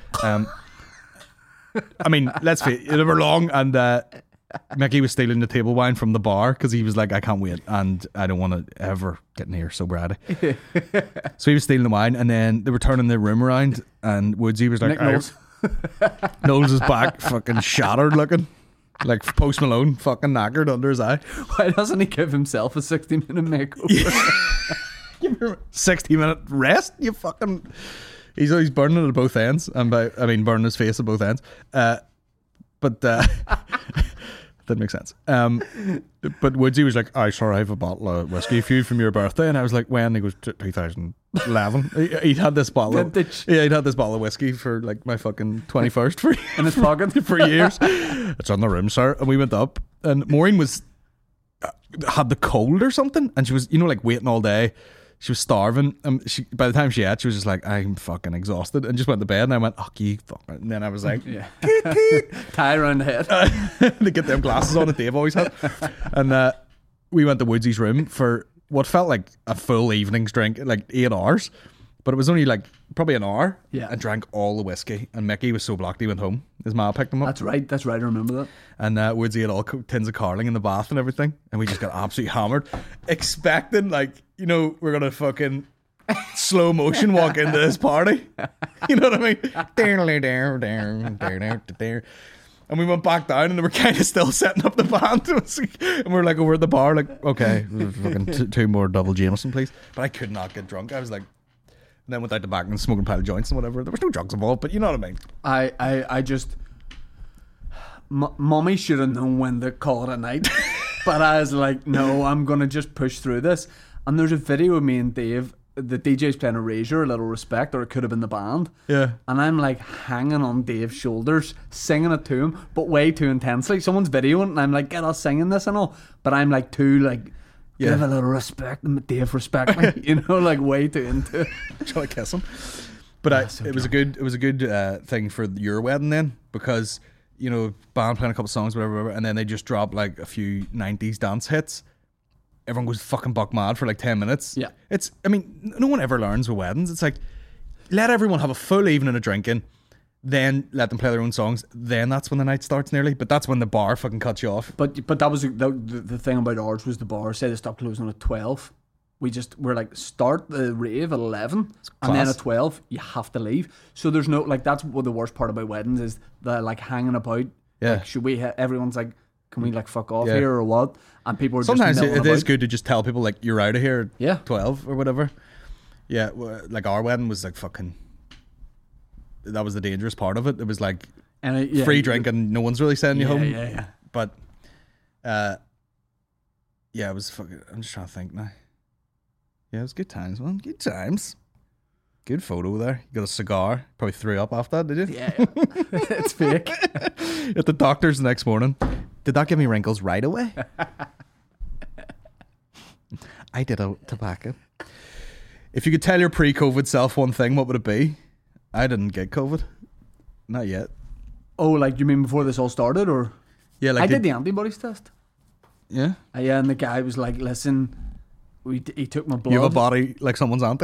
I mean, let's face it, they were long, and Mickey was stealing the table wine from the bar because he was like, I can't wait, and I don't want to ever get near sobriety. So he was stealing the wine, and then they were turning the room around, and Woodsy was like, Nick Knowles. Knowles is back, fucking shattered looking. Like Post Malone, fucking knackered under his eye. Why doesn't he give himself a 60-minute makeover? 60-minute rest. You fucking. He's burning it at both ends, and burning his face at both ends. But didn't make sense. But Woodsy was like, "I sorry, I have a bottle of whiskey for you from your birthday," and I was like, "When?" He goes, "2011." He'd had this bottle. Vintage. He'd had this bottle of whiskey for like my fucking 21st for In his pocket. for years. It's on the room, sir. And we went up, and Maureen had the cold or something, and she was, like waiting all day. She was starving. By the time she ate, she was just like, I'm fucking exhausted, and just went to bed. And I went, oh, you fucking. And then I was like, Yeah. toot. Tie around the head. To get them glasses on that Dave always had. And we went to Woodsy's room for what felt like a full evening's drink, like 8 hours. But it was only like probably an hour. Yeah. And drank all the whiskey. And Mickey was so blocked he went home. His ma picked him up. That's right. I remember that. And Woodsy had all tins of carling in the bath and everything. And we just got absolutely hammered. Expecting, like, we're going to fucking slow motion walk into this party. You know what I mean? And we went back down, and they were kind of still setting up the band. And we were like over at the bar, like, okay, fucking two more double Jameson, please. But I could not get drunk. I was like, and then went out the back and smoking pile of joints and whatever. There was no drugs involved, but you know what I mean. I just. Mummy should have known when to call it a night. But I was like, no, I'm going to just push through this. And there's a video of me and Dave. The DJ's playing Erasure, A Little Respect, or it could have been the band. Yeah. And I'm like hanging on Dave's shoulders, singing it to him, but way too intensely. Someone's videoing, and I'm like, get us singing this and all. But I'm like, too, like, give a little respect. Dave, respect me. Like way too into it. Trying to kiss him. But so it was a good thing for your wedding then, because you know, band playing a couple songs, whatever, and then they just drop like a few 90s dance hits. Everyone goes fucking buck mad for like 10 minutes. Yeah. I mean, no one ever learns with weddings. It's like, let everyone have a full evening of drinking, then let them play their own songs. Then that's when the night starts nearly. But that's when the bar fucking cuts you off. But that was the thing about ours was the bar. Say they stopped closing at 12. We're like, start the rave at 11, and then at 12 you have to leave. So there's no, like, that's what the worst part about weddings is, the like hanging about. Yeah. Like, should we? Everyone's like, can we like fuck off here or what? And people are sometimes just it milling is about. good to just tell people like you're out of here at Yeah. 12 or whatever. Yeah, like our wedding was like fucking. That was the dangerous part of it. It was like And free drink and no one's really sending you home. Yeah. But yeah, it was fucking. I'm just trying to think now. Yeah, it was good times, man. Good times. Good photo there. You got a cigar. Probably threw up after that, did you? Yeah. It's fake. At the doctor's the next morning. Did that give me wrinkles right away? I did a tobacco. If you could tell your pre-COVID self one thing, what would it be? I didn't get COVID. Not yet. Oh, like you mean before this all started, or? Yeah, like I did the antibodies test. Yeah. Yeah, and the guy was like, "Listen, he took my blood." You have a body like someone's auntie.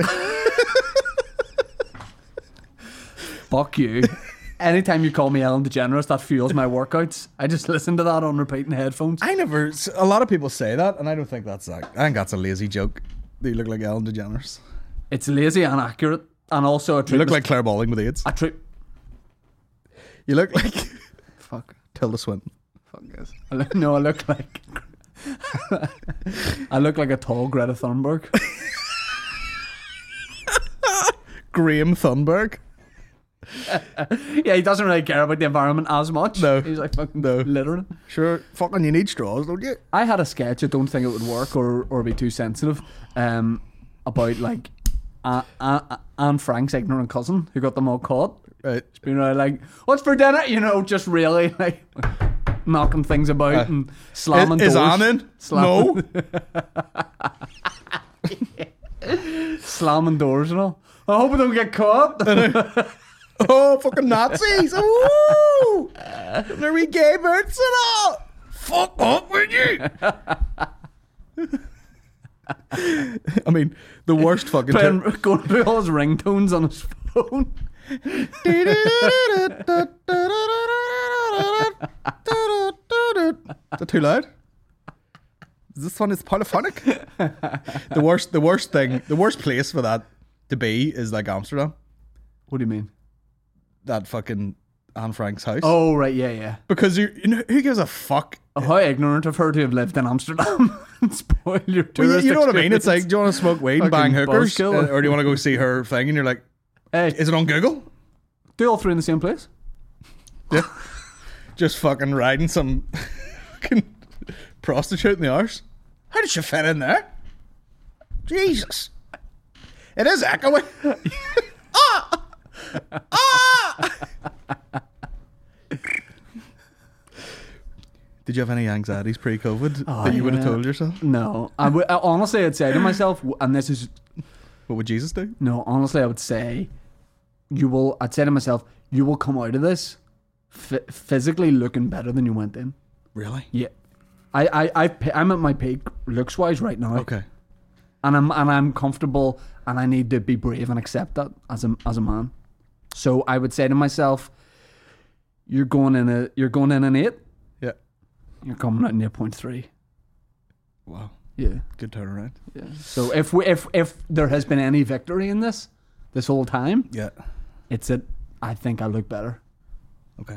Fuck you. Anytime you call me Ellen DeGeneres, that fuels my workouts. I just listen to that on repeat in headphones. A lot of people say that, and I don't think that's that. I think that's a lazy joke. That you look like Ellen DeGeneres. It's lazy and accurate, and also You look like Claire Balding with AIDS. You look like Fuck. Tilda Swinton. Fuck this. I look like I look like a tall Greta Thunberg. Graham Thunberg. Yeah, he doesn't really care about the environment as much. No. He's like fucking No. littering. Sure, fucking you need straws, don't you? I had a sketch. I don't think it would work or be too sensitive. About like Anne Frank's ignorant cousin who got them all caught. Right. Just being really like, "What's for dinner?" You know, just really like knocking things about and slamming Is doors. Anne in? No. Slamming doors and all. I hope I don't get caught. Oh, fucking Nazis! Ooh! There we gay birds and all! Fuck up with you! I mean, the worst fucking... Going through all his ringtones on his phone. Is that too loud? This one is polyphonic. The worst place for that to be is like Amsterdam. What do you mean? That fucking Anne Frank's house. Oh, right, yeah. Because you know, who gives a fuck? Oh, how ignorant of her to have lived in Amsterdam and spoil your Well, tourist you know what I mean? It's like, experience. do you want to smoke weed and bang Fucking hookers? buzzkill. Or do you want to go see her thing? And you're like, Hey, is it on Google? do all three in the same place? Yeah. Just fucking riding some fucking prostitute in the arse. How did she fit in there? Jesus. It is echoing. Ah! Ah! Did you have any anxieties pre-COVID that you would have yeah. told yourself? No. Honestly, I'd say to myself, and this is... What would Jesus do? No, honestly, I would say I'd say to myself, you will come out of this physically looking better than you went in. Really? Yeah. I'm at my peak looks wise right now. Okay. And I'm comfortable, and I need to be brave and accept that as a man. So I would say to myself, you're going in an 8. Yeah. You're coming out in 8.3. Wow. Yeah. Good turnaround. Yeah. So if there has been any victory in this whole time, Yeah. it's that I think I look better. Okay.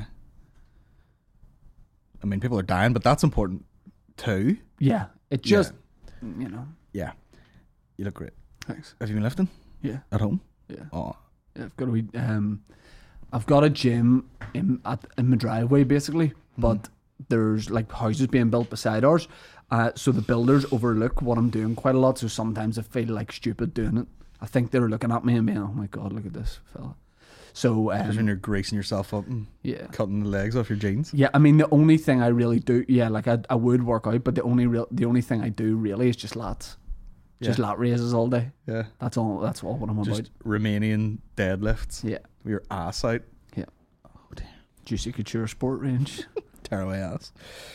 I mean, people are dying, but that's important too. Yeah. It just you know. Yeah. You look great. Thanks. Have you been lifting Yeah. at home? Yeah. Oh. Yeah, I've got a gym in my driveway basically, but there's like houses being built beside ours, so the builders overlook what I'm doing quite a lot. So sometimes I feel like stupid doing it. I think they're looking at me and being, "Oh my god, look at this fella." So Just when you're greasing yourself up and yeah, cutting the legs off your jeans. yeah. I mean, the only thing I really do, yeah, like I would work out, but the only thing I do really is just lats, just lat raises all day. Yeah. That's all what I'm Just about. Romanian deadlifts. Yeah, With your ass out. yeah. Oh, damn. Juicy Couture sport range. Tearaway ass.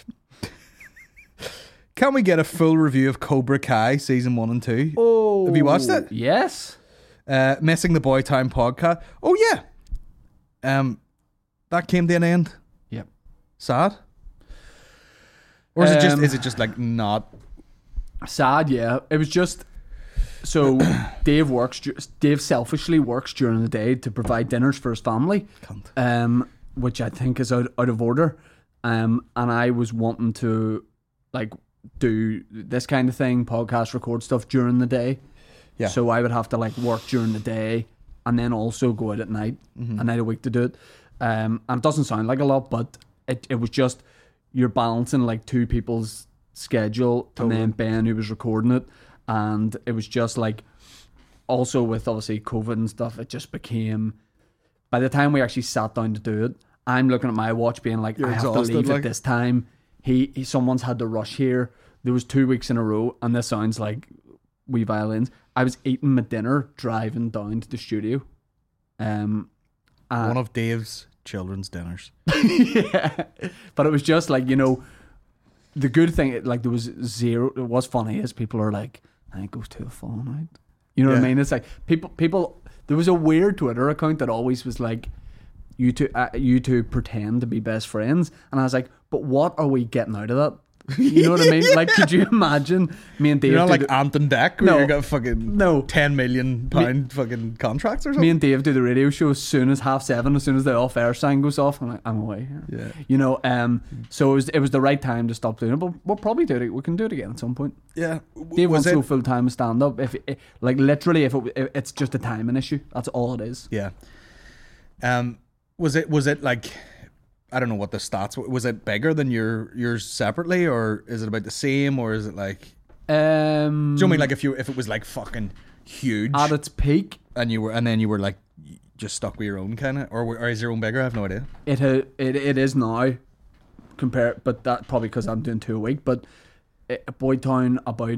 Can we get a full review of Cobra Kai season 1 and 2? Oh, have you watched it? Yes. Missing the Boy Town podcast. Oh yeah. That came to an end. Yep. Sad. Or is it just like not sad? Yeah, it was just. So Dave selfishly works during the day to provide dinners for his family, which I think is out of order. And I was wanting to like do this kind of thing, podcast, record stuff during the day. Yeah. So I would have to like work during the day and then also go out at night, a night a week to do it. And it doesn't sound like a lot, but it was just you're balancing like two people's schedule and then Ben who was recording it, and it was just like also with obviously COVID and stuff, it just became by the time we actually sat down to do it, I'm looking at my watch being like, I have to leave at this time. Someone's had to rush here. There was 2 weeks in a row, and this sounds like wee violins. I was eating my dinner driving down to the studio. one of Dave's children's dinners. Yeah, but it was just like, you know, the good thing, like there was zero. It was funny as people are like, I think it goes to a full night. You know what I mean? It's like people. There was a weird Twitter account that always was like, you two pretend to be best friends, and I was like, but what are we getting out of that? You know what I mean? Like, could you imagine me and Dave? You're not like Ant and Dec, where you got fucking £10 million fucking contracts or something. Me and Dave do the radio show as soon as 7:30, as soon as the off-air sign goes off. I'm like, I'm away. Yeah. You know, so it was the right time to stop doing it, but we'll probably do it. We can do it again at some point. Yeah. Dave wants to go full time stand up. If it's just a timing issue, that's all it is. Yeah. Was it like, I don't know what the stats were. Was it bigger than yours separately, or is it about the same, or is it like? Do you know what I mean? Like if it was like fucking huge at its peak, and then you were like just stuck with your own kind of, or is your own bigger? I have no idea. It is now, but that probably because I'm doing 2 a week. But Boytown about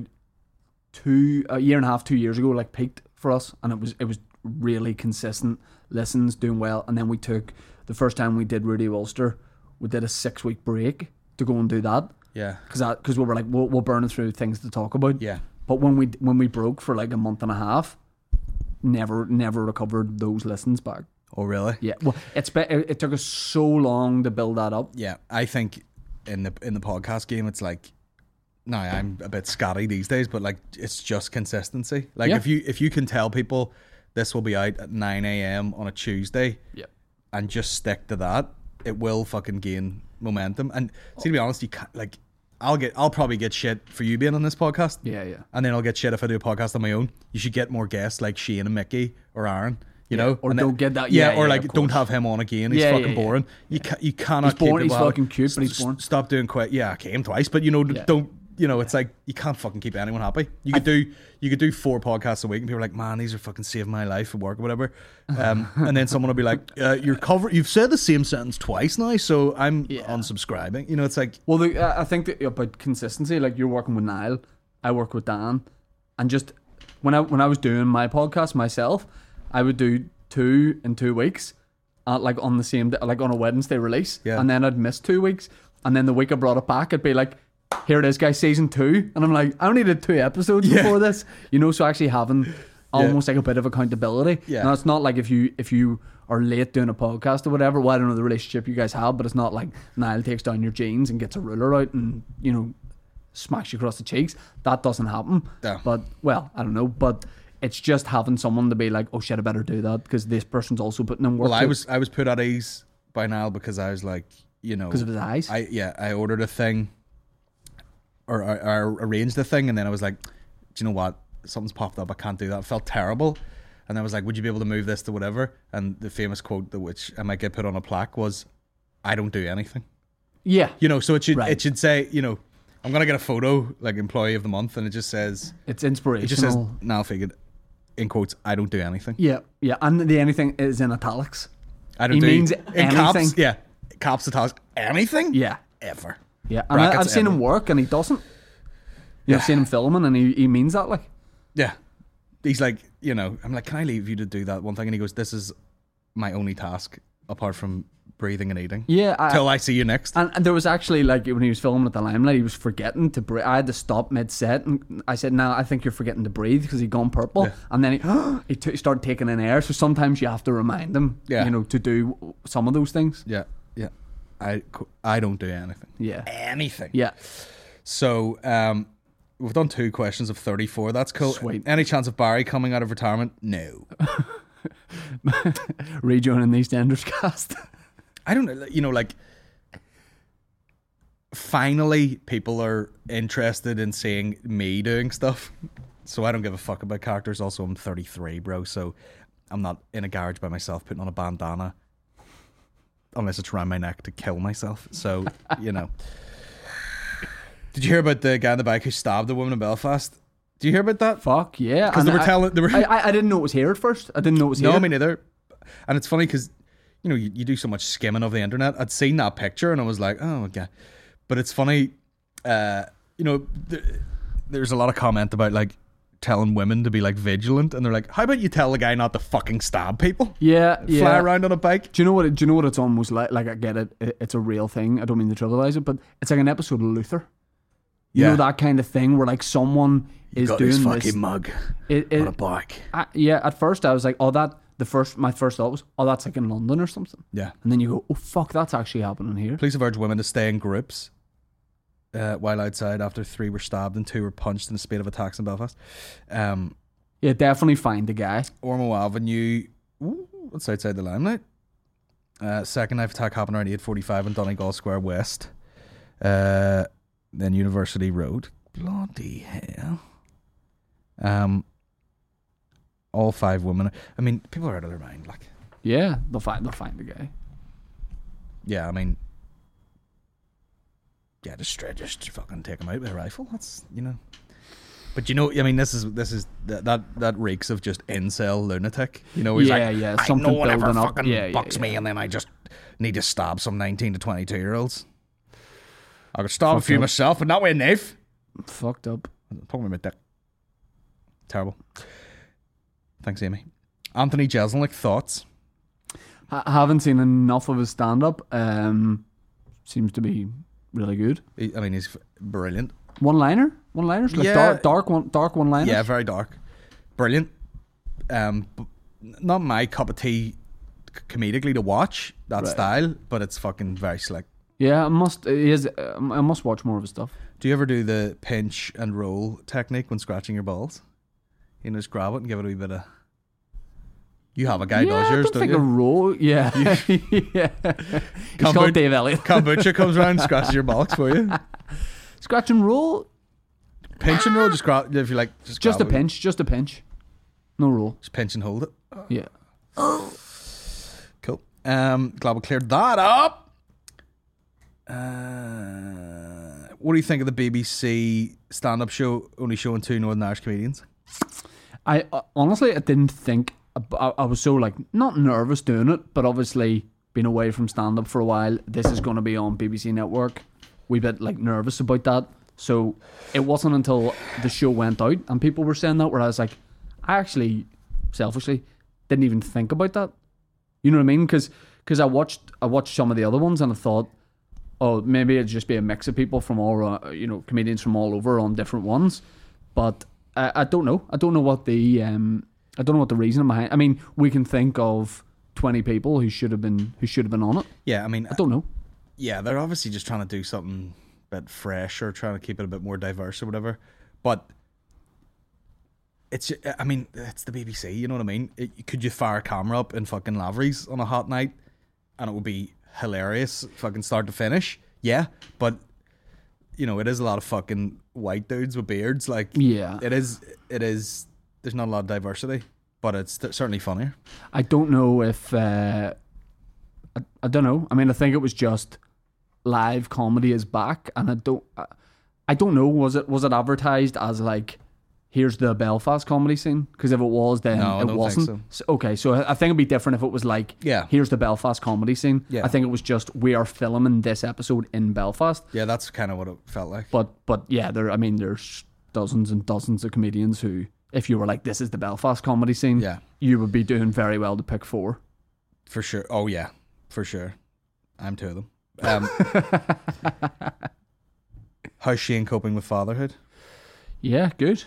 a year and a half, 2 years ago, like peaked for us, and it was really consistent listens, doing well, and then we took. The first time we did Radio Ulster, we did a 6-week break to go and do that. Yeah. Because we were like, we'll burn through things to talk about. Yeah. But when we broke for like a month and a half, never recovered those listens back. Oh really? Yeah. Well, it took us so long to build that up. Yeah. I think in the podcast game, it's like, now I'm a bit scatty these days, but like it's just consistency. Like if you can tell people this will be out at 9 a.m. on a Tuesday. Yeah. And just stick to that, it will fucking gain momentum. And see, to be honest, you can't, like, I'll probably get shit for you being on this podcast. Yeah, yeah. And then I'll get shit if I do a podcast on my own. You should get more guests like Shane and Mickey or Aaron, you know? Or and don't then, get that. Yeah, or like don't have him on again. He's fucking boring. You cannot. He's boring. Keep He's fucking cute, but he's boring. Stop doing quite. Yeah, I came twice, but you know, don't. You know, it's like you can't fucking keep anyone happy. You could do 4 podcasts a week, and people are like, "Man, these are fucking saving my life at work or whatever." And then someone will be like, "You've said the same sentence twice now, so I'm unsubscribing." You know, it's like, well, I think that about consistency. Like you're working with Niall, I work with Dan, and just when I was doing my podcast myself, I would do 2 in 2 weeks, like on the same day, like on a Wednesday release, and then I'd miss 2 weeks, and then the week I brought it back, it'd be like, here it is, guys, season 2, and I'm like, I only did 2 episodes before this, you know. So actually having almost like a bit of accountability. Now it's not like if you are late doing a podcast or whatever. Well, I don't know the relationship you guys have, but it's not like Niall takes down your jeans and gets a ruler out and, you know, smacks you across the cheeks. That doesn't happen. Yeah. But well, I don't know, but it's just having someone to be like, oh shit, I better do that because this person's also putting in work. Well, I was put at ease by Niall because I was like, you know, because of his eyes. I ordered a thing. Or I arranged the thing, and then I was like, do you know what? Something's popped up. I can't do that. It felt terrible. And I was like, would you be able to move this to whatever? And the famous quote, which I might get put on a plaque, was, I don't do anything. Yeah. You know, so it should say, you know, I'm going to get a photo, like employee of the month, and it just says... It's inspirational. It just says, Niall Fagan, in quotes, I don't do anything. Yeah, yeah. And the anything is in italics. I don't do... means in anything. Caps, yeah. Caps, italics, anything? Yeah. Ever. Yeah, and I've seen him work and he doesn't. I've seen him filming and he means that, like. Yeah. He's like, you know, I'm like, can I leave you to do that one thing? And he goes, this is my only task apart from breathing and eating. Yeah. Till I see you next. And there was actually, like, when he was filming at the Limelight, he was forgetting to breathe. I had to stop mid-set, and I said, "No, I think you're forgetting to breathe," because he'd gone purple. Yeah. And then he started taking in air. So sometimes you have to remind him, Yeah. you know, to do some of those things. Yeah. I don't do anything. Yeah. Anything. Yeah. So, we've done 2 questions of 34. That's cool. Sweet. Any chance of Barry coming out of retirement? No. Rejoining the EastEnders cast. I don't know. You know, like, finally, people are interested in seeing me doing stuff. So I don't give a fuck about characters. Also, I'm 33, bro. So I'm not in a garage by myself putting on a bandana. Unless it's around my neck to kill myself. So, you know. Did you hear about the guy on the bike who stabbed a woman in Belfast? Do you hear about that? Fuck, yeah. Because they were telling... I didn't know it was here at first. I didn't know it was here. No, me neither. And it's funny because, you know, you do so much skimming of the internet. I'd seen that picture and I was like, oh, okay. But it's funny, you know, there's a lot of comment about, like, telling women to be, like, vigilant. And they're like, how about you tell the guy not to fucking stab people? Yeah. Fly around on a bike? Do you know what it's almost like? Like, I get it. It's a real thing. I don't mean to trivialize it, but it's like an episode of Luther. You know, that kind of thing where, like, someone is got doing his this. fucking mug on a bike. Yeah, at first I was like, my first thought was, oh, that's like in London or something. Yeah. And then you go, oh, fuck, that's actually happening here. Police have urged women to stay in groups while outside after 3 were stabbed and 2 were punched in a spate of attacks in Belfast. Yeah, definitely find the guy. Ormeau Avenue, what's outside the Limelight? Second knife attack happened around 8:45 in Donegal Square West. Then University Road. Bloody hell. All 5 women. I mean, people are out of their mind. Like, Yeah, they'll find the guy. yeah, I mean, yeah, just fucking take him out with a rifle. That's, you know. But you know, I mean, this is that reeks of just incel lunatic. You know, he's like, something no one ever building up. fucking bucks me, and then I just need to stab some 19 to 22 year olds. I could stab a few myself, but not with a knife. Fucked up. Talking about my dick. Terrible. Thanks, Amy. Anthony Jeselnik, thoughts? Haven't seen enough of his stand-up. Seems to be really good. I mean, he's brilliant. One-liners? Like Yeah. dark one-liners? Yeah, very dark. Brilliant. Not my cup of tea comedically to watch, that style, but it's fucking very slick. Yeah, I must watch more of his stuff. Do you ever do the pinch and roll technique when scratching your balls? You know, just grab it and give it a wee bit of... You have a guy does yours, don't you? A roll. Yeah. Yeah. He's called Dave Elliott. Kombucha comes around and scratches your bollocks for you. Scratch and roll? Pinch and roll, just grab, if you like. Just a grab it. pinch. No roll. Just pinch and hold it. Yeah. Cool. Glad we cleared that up. What do you think of the BBC stand-up show only showing 2 Northern Irish comedians? I honestly, I didn't think... I was so, like, not nervous doing it, but obviously been away from stand-up for a while. This is going to be on BBC Network. We bit, like, nervous about that. So it wasn't until the show went out and people were saying that where I was like, I actually, selfishly, didn't even think about that. You know what I mean? Because I watched some of the other ones and I thought, oh, maybe it'd just be a mix of people from all, comedians from all over on different ones. But I don't know. I don't know what the reason behind. I mean, we can think of 20 people who should have been on it. Yeah, I mean, I don't know. Yeah, they're obviously just trying to do something a bit fresh or trying to keep it a bit more diverse or whatever. But it's the BBC. You know what I mean? Could you fire a camera up in fucking Lavery's on a hot night, and it would be hilarious, fucking start to finish? Yeah, but you know, it is a lot of fucking white dudes with beards. Like, yeah, it is. There's not a lot of diversity, but it's certainly funnier. I don't know if I don't know. I mean, I think it was just live comedy is back, and I don't know. Was it advertised as like, here's the Belfast comedy scene? Because if it was, then no, it wasn't. Think so. Okay, so I think it'd be different if it was like, yeah, here's the Belfast comedy scene. Yeah. I think it was just, we are filming this episode in Belfast. Yeah, that's kind of what it felt like. But yeah, there's dozens and dozens of comedians who, if you were like, this is the Belfast comedy scene, yeah, you would be doing very well to pick 4. For sure. Oh yeah, for sure. I'm two of them. How's Shane coping with fatherhood? Yeah, good.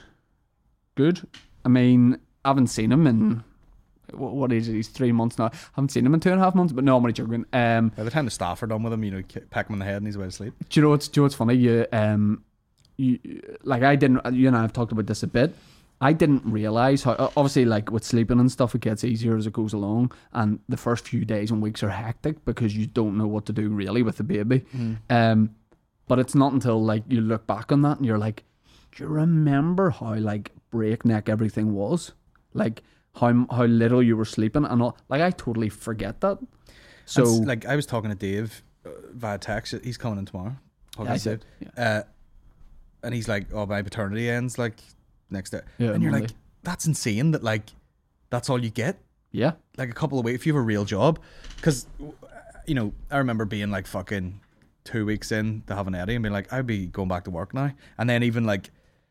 I mean, I haven't seen him in what is it? He's 3 months now. I haven't seen him in 2.5 months, but no, I'm only joking. By the time the staff are done with him, peck him in the head and he's away to sleep. Do you know what's funny? You like I didn't. You and I have talked about this a bit. I didn't realize how obviously like with sleeping and stuff, it gets easier as it goes along, and the first few days and weeks are hectic because you don't know what to do really with the baby. But it's not until like you look back on that and you're like, do you remember how like breakneck everything was? Like how little you were sleeping and all. Like I totally forget that. So like I was talking to Dave via text. He's coming in tomorrow. I did. Yeah. And he's like, "Oh, my paternity ends like next day," Yeah, and you're Monday. like, "That's insane. That like, that's all you get. Yeah. Like a couple of weeks if you have a real job." Because I remember being like fucking 2 weeks in to having Eddie and being like, "I'd be going back to work now," and then even like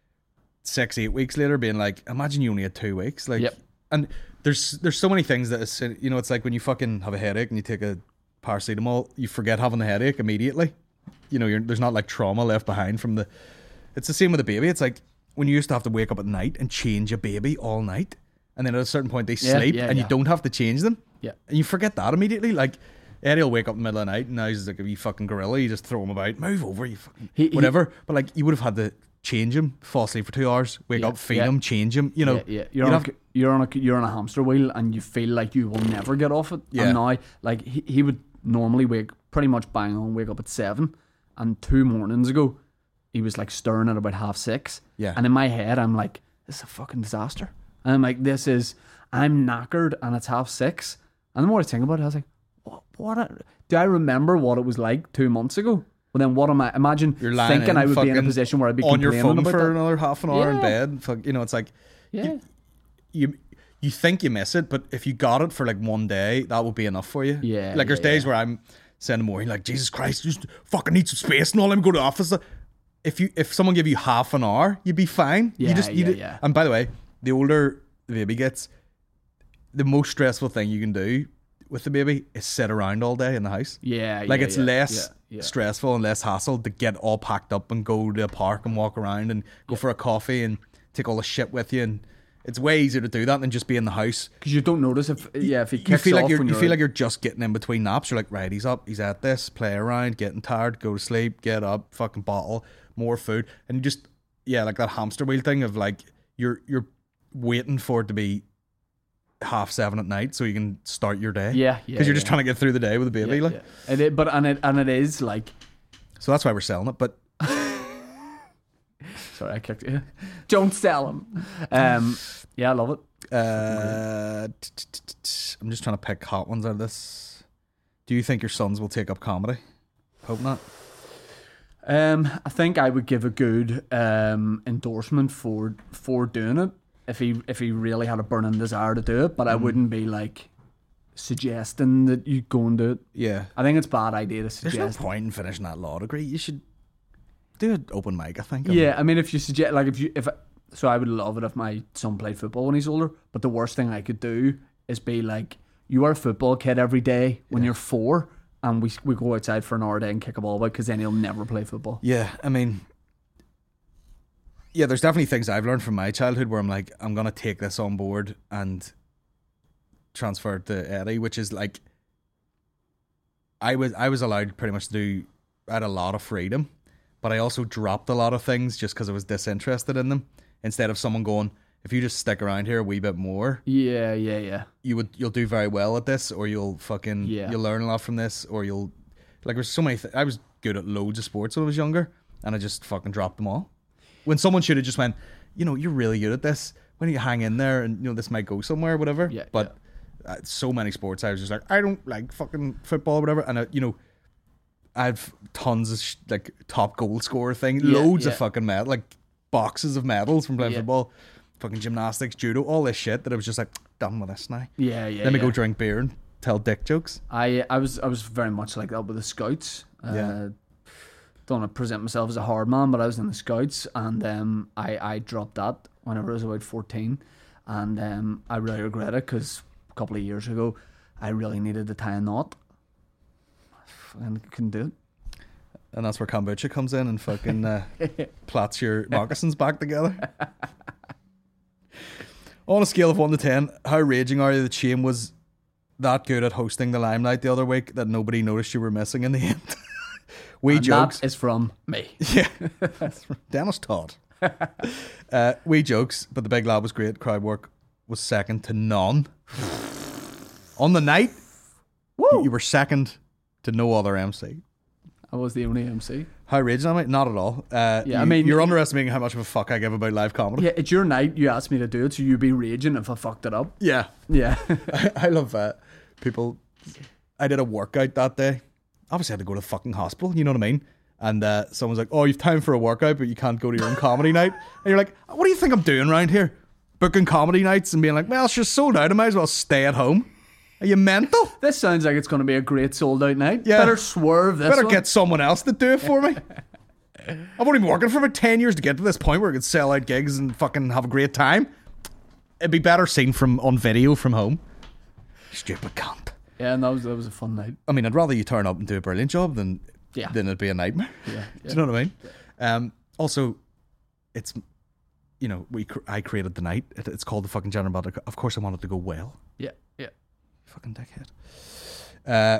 6-8 weeks later, being like, "Imagine you only had 2 weeks." Like, Yep. and there's so many things that is, it's like when you fucking have a headache and you take a paracetamol, you forget having the headache immediately. There's not like trauma left behind from the. It's the same with a baby. It's like when you used to have to wake up at night and change a baby all night, and then at a certain point they sleep and you don't have to change them. Yeah. And you forget that immediately. Like Eddie will wake up in the middle of the night and now he's like a wee fucking gorilla. You just throw him about, move over, you fucking whatever. But like you would have had to change him, fall asleep for 2 hours, wake up, feed him, change him. Yeah. You're on a hamster wheel and you feel like you will never get off it. Yeah. And now like he would normally wake up at 7, and 2 mornings ago he was like stirring at about 5:30. Yeah. And in my head I'm like, this is a fucking disaster. And I'm like, I'm knackered and it's 6:30. And the more I think about it, I was like, do I remember what it was like 2 months ago? Well, then what am I? Imagine You're lying thinking in I would be in a fucking position where I'd be on your complaining phone about for that. another half an hour in Yeah. bed. It's like Yeah. you think you miss it, but if you got it for like one day, that would be enough for you. Yeah, Like there's yeah, days where I'm sending more like, Jesus Christ, just fucking need some space and all. Let me go to the office. If someone gave you half an hour, you'd be fine. Yeah. And by the way, the older the baby gets, the most stressful thing you can do with the baby is sit around all day in the house. Like it's less stressful and less hassle to get all packed up and go to a park and walk around and go for a coffee and take all the shit with you. And it's way easier to do that than just be in the house. Because you don't notice if he You kicks feel off like when you feel like you're just getting in between naps. You're like, right, he's up, he's at this, play around, getting tired, go to sleep, get up, fucking bottle, more food, and you just like that hamster wheel thing of like you're waiting for it to be 7:30 at night so you can start your day. Because you're just trying to get through the day with a baby. It is like. So that's why we're selling it. But Sorry, I kicked you. Don't sell them. I love it. I'm just trying to pick hot ones out of this. Do you think your sons will take up comedy? Hope not. I think I would give a good endorsement for doing it if he really had a burning desire to do it, but I wouldn't be like suggesting that you go and do it. Yeah. I think it's a bad idea to suggest. There's no point in finishing that law degree. You should do an open mic, I think. I mean, if you suggest, like, so I would love it if my son played football when he's older, but the worst thing I could do is be like, you are a football kid every day when you're 4, and we go outside for an hour a day and kick a ball about, because then he'll never play football. Yeah, I mean, there's definitely things I've learned from my childhood where I'm like, I'm going to take this on board and transfer it to Eddie, which is like, I was allowed pretty much to do, I had a lot of freedom, but I also dropped a lot of things just because I was disinterested in them. Instead of someone going, if you just stick around here a wee bit more, you'll do very well at this, or you'll learn a lot from this, or you'll like, there's so many I was good at loads of sports when I was younger, and I just fucking dropped them all. When someone should have just went, you're really good at this, why don't you hang in there, and this might go somewhere, whatever. So many sports I was just like, I don't like fucking football or whatever, and I've tons of like top goal scorer thing, loads of fucking medal, like boxes of medals from playing football, fucking gymnastics, judo, all this shit that I was just like, done with this now. Let me go drink beer and tell dick jokes. I was very much like that with the Scouts. Don't want to present myself as a hard man, but I was in the Scouts, and I dropped that whenever I was about 14, and I really regret it, because a couple of years ago I really needed to tie a knot. I couldn't do it. And that's where kombucha comes in and fucking plats your moccasins back together. On a scale of 1 to 10, how raging are you that Shane was that good at hosting the limelight the other week that nobody noticed you were missing in the end? We And jokes. that is from me. Yeah, that's from Dennis Todd. We jokes, but the big lad was great. Crowd work was second to none. On the night, Woo! you were second to no other MC. I was the only MC. How raging am I? Not at all. I mean- you're underestimating how much of a fuck I give about live comedy. Yeah, it's your night. You asked me to do it, so you'd be raging if I fucked it up. Yeah. Yeah. I love people. I did a workout that day. Obviously, I had to go to the fucking hospital. You know what I mean? And someone's like, "Oh, you've time for a workout, but you can't go to your own comedy night." And you're like, "What do you think I'm doing around here? Booking comedy nights and being like, well, it's just sold out. I might as well stay at home. Are you mental? This sounds like it's going to be a great sold out night. Yeah. Better swerve this Better one. get someone else to do it for me." I've only been working for about 10 years to get to this point where I could sell out gigs and fucking have a great time. It'd be better seen on video from home. Stupid cunt. Yeah, and that was a fun night. I mean, I'd rather you turn up and do a brilliant job than it'd be a nightmare. Yeah. Do you know what I mean? Also, it's, you know, I created the night. It's called the fucking General Battle. Of course I want it to go well. Yeah. Yeah. Fucking dickhead.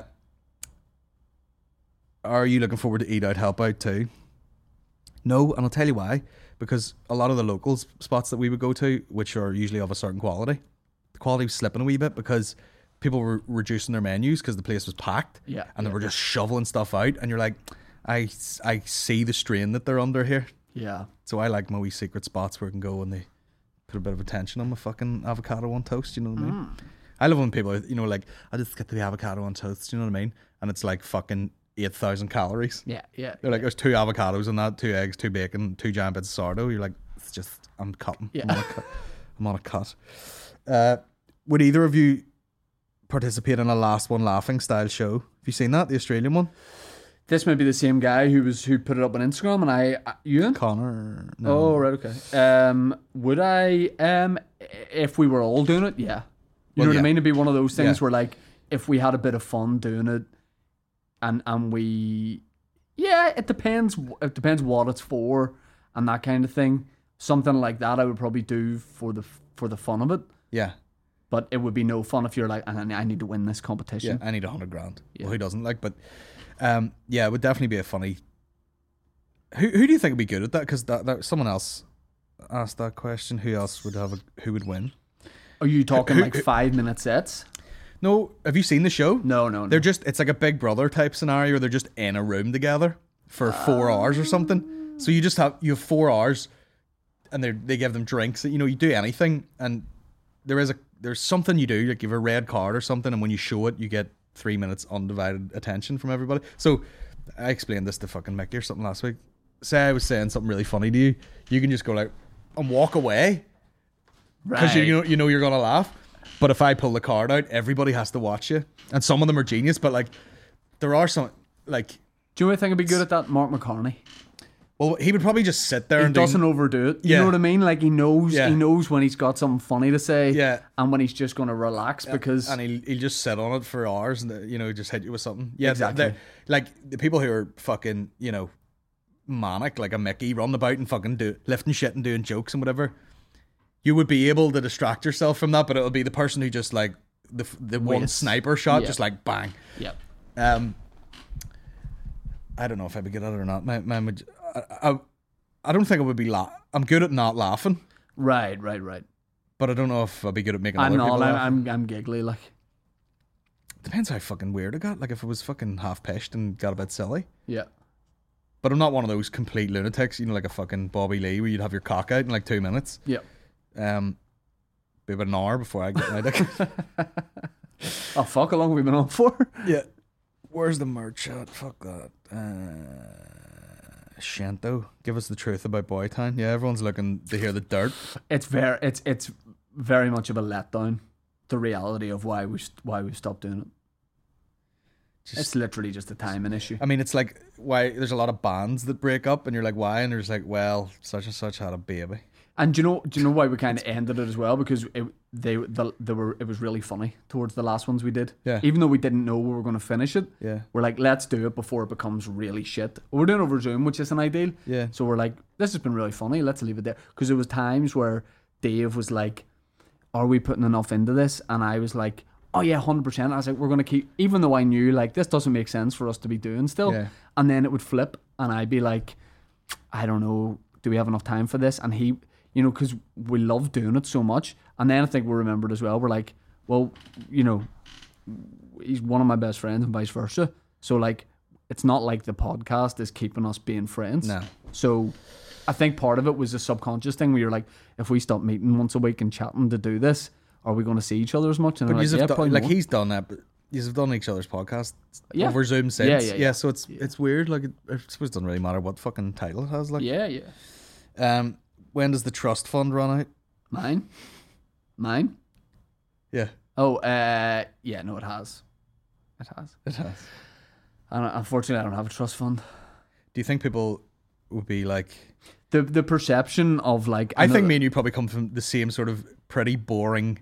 Are you looking forward to Eat Out Help Out too? No, and I'll tell you why. Because a lot of the local spots that we would go to, which are usually of a certain quality, the quality was slipping a wee bit because people were reducing their menus because the place was packed. Yeah. And they were just shoveling stuff out. And you're like, I see the strain that they're under here. Yeah. So I like my wee secret spots where I can go and they put a bit of attention on my fucking avocado on toast. You know what I mean? I love when people, you know, like, I just get the avocado on toast. You know what I mean? And it's like fucking 8,000 calories. Yeah. Yeah. They're like, there's 2 avocados in that, 2 eggs, 2 bacon, 2 giant bits of sourdough. You're like, it's just, I'm cutting. Yeah. I'm on a cut. Would either of you participate in a Last One Laughing style show? Have you seen that, the Australian one? This might be the same guy who put it up on Instagram, and Ewan? Connor? No. Oh, right, okay. Would I, if we were all doing it? Yeah. You know what I mean? It'd be one of those things where, like, if we had a bit of fun doing it, and we, it depends. It depends what it's for and that kind of thing. Something like that, I would probably do for the fun of it. Yeah. But it would be no fun if you're like, and I need to win this competition. Yeah, I need 100 grand. Yeah. Well, who doesn't? Like, but it would definitely be a funny. Who do you think would be good at that? Because that someone else asked that question. Who else would who would win? Are you talking like 5-minute sets? No, have you seen the show? No. They're just, it's like a Big Brother type scenario where they're just in a room together for 4 hours or something. So you have 4 hours, and they give them drinks. You know, you do anything, and there's something you do, like you have a red card or something, and when you show it, you get 3 minutes undivided attention from everybody. So I explained this to fucking Mickey or something last week. Say I was saying something really funny to you, you can just go like and walk away because you know you're gonna laugh. But if I pull the card out, everybody has to watch you, and some of them are genius. But like, there are some like. Do you know what I think would be good at that? Mark McCartney. Well, he would probably just sit there He and doesn't overdo it. You Yeah. know what I mean? Like he knows Yeah. when he's got something funny to say. Yeah. And when he's just going to relax because and he'll just sit on it for hours and you know just hit you with something. Yeah, Exactly. Like the people who are fucking manic, like a Mickey, running about and fucking lifting shit and doing jokes and whatever. You would be able to distract yourself from that, but it'll be the person who just like the one Waits. sniper shot, Yeah. just like bang. yeah. I don't know if I'd be good at it or not. I don't think I would be. I'm good at not laughing, Right. but I don't know if I'd be good at making I'm other not. people laugh. I'm giggly. Like Depends how fucking weird I got. Like if it was fucking half pissed and got a bit silly. yeah. But I'm not one of those complete lunatics, like a fucking Bobby Lee where you'd have your cock out in like 2 minutes. Yeah. Be about an hour before I get my dick. Oh fuck! How long have we been on for? Yeah. Where's the merch at? Fuck that. Shanto, give us the truth about Boytown. Yeah, everyone's looking to hear the dirt. It's very much of a letdown. The reality of why we stopped doing it. It's literally just a timing issue. I mean, it's like why there's a lot of bands that break up, and you're like, why? And there's like, well, such and such had a baby. And do you know why we kind of ended it as well? Because it was really funny towards the last ones we did. Yeah. Even though we didn't know we were going to finish it. Yeah. We're like, let's do it before it becomes really shit. We're doing it over Zoom, which isn't ideal. Yeah. So we're like, this has been really funny. Let's leave it there. Because there was times where Dave was like, are we putting enough into this? And I was like, oh yeah, 100%. I was like, we're going to keep, even though I knew like this doesn't make sense for us to be doing still. Yeah. And then it would flip and I'd be like, I don't know, do we have enough time for this? And he, you know, because we love doing it so much. And then I think we remembered as well, we're like, well, you know, he's one of my best friends and vice versa. So like, it's not like the podcast is keeping us being friends. No. So I think part of it was a subconscious thing where you're like, if we stop meeting once a week and chatting to do this, are we going to see each other as much? And But I'm you've like, done, like won't. he's done that. But you've done each other's podcasts Yeah. over Zoom since. Yeah. So it's weird. Like I suppose it doesn't really matter what fucking title it has. Like Yeah. when does the trust fund run out? Mine? Yeah, Oh, yeah, no, it has. It has. it has. Unfortunately, I don't have a trust fund. Do you think people would be like? The perception of like... I think me and you probably come from the same sort of pretty boring,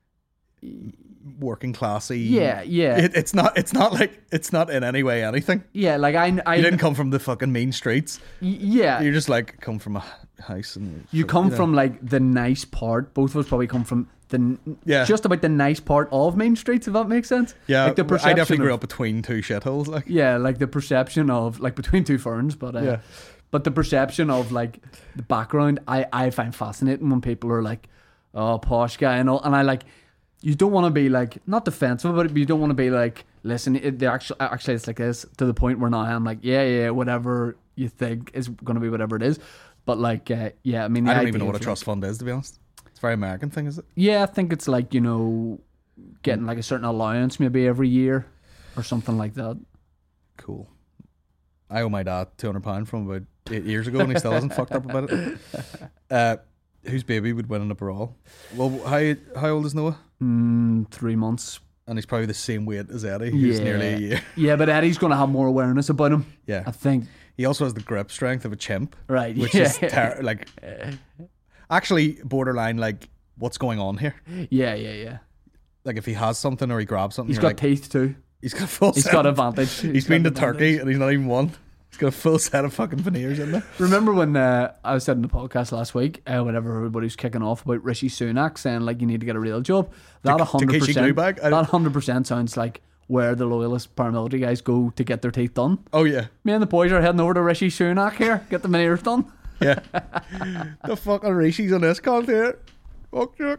working classy. Yeah. It's not in any way anything. Yeah, like I You didn't come from the fucking mean streets. yeah. You just like come from a house and You come know. from like the nice part. Both of us probably come from Yeah. just about the nice part of Main Streets, if that makes sense. Yeah, like the I perception definitely grew of- up between two shitholes. Like Yeah, like the perception of like between two ferns, but Yeah. but the perception of like the background, I find fascinating when people are like, oh, posh guy and all, and I like, you don't want to be like not defensive, but you don't want to be like, listen, they actually it's like this to the point where now I'm like, yeah, whatever you think is going to be whatever it is, but like, yeah, I mean, the I don't idea even know what a of, trust fund is, to be honest. It's a very American thing, is it? Yeah, I think it's like, you know, getting like a certain allowance maybe every year or something like that. Cool. I owe my dad £200 from about 8 years ago, and he still hasn't fucked up about it. Whose baby would win in a brawl? Well, how old is Noah? 3 months. And he's probably the same weight as Eddie, who's nearly a year. Yeah, but Eddie's going to have more awareness about him. Yeah. I think. He also has the grip strength of a chimp, Right. which yeah. is like actually borderline like what's going on here. Yeah. Like if he has something or he grabs something, He's you're got like, teeth too. he's got a full He's set. got advantage. He's been to Turkey and he's not even won. He's got a full set of fucking veneers in there. Remember when I was said in the podcast last week, whenever everybody was kicking off about Rishi Sunak saying like you need to get a real job? That Takeshi 100%. Gluebag? That 100% sounds like where the loyalist paramilitary guys go to get their teeth done. Oh yeah, Me and the boys are heading over to Rishi Sunak here, get the veneers done. yeah. The fucking Rishi's on this content. Fuck you.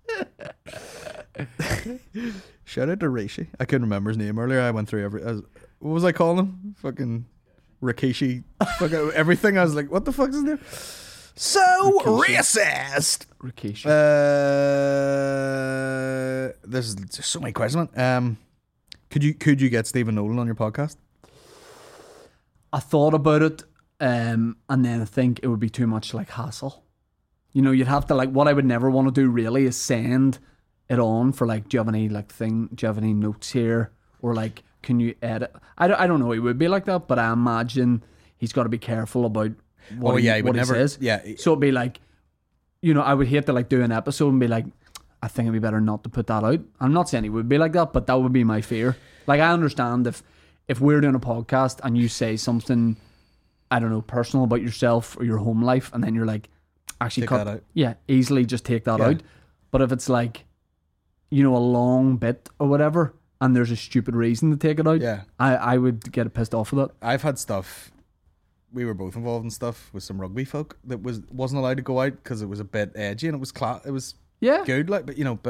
Shout out to Rishi. I couldn't remember his name earlier. I went through what was I calling him? Fucking Rikishi. Fucking everything. I was like, what the fuck is his name? So racist. Rikishi. There's so many questions. Could you get Stephen Nolan on your podcast? I thought about it, and then I think it would be too much like hassle. You know, you'd have to like, what I would never want to do really is send it on for like, do you have any notes here? Or like, can you edit? I don't know, it would be like that, but I imagine he's got to be careful about what he would never says. Yeah. So it'd be like, you know, I would hate to like do an episode and be like, I think it'd be better not to put that out. I'm not saying it would be like that, but that would be my fear. Like, I understand if we're doing a podcast and you say something, I don't know, personal about yourself or your home life, and then you're like, actually Take cut that out. Yeah, easily just take that Yeah. out. But if it's like, you know, a long bit or whatever, and there's a stupid reason to take it out, Yeah. I would get pissed off with that. I've had stuff. We were both involved in stuff with some rugby folk that wasn't allowed to go out because it was a bit edgy and it was it was Yeah, good, like, but you know,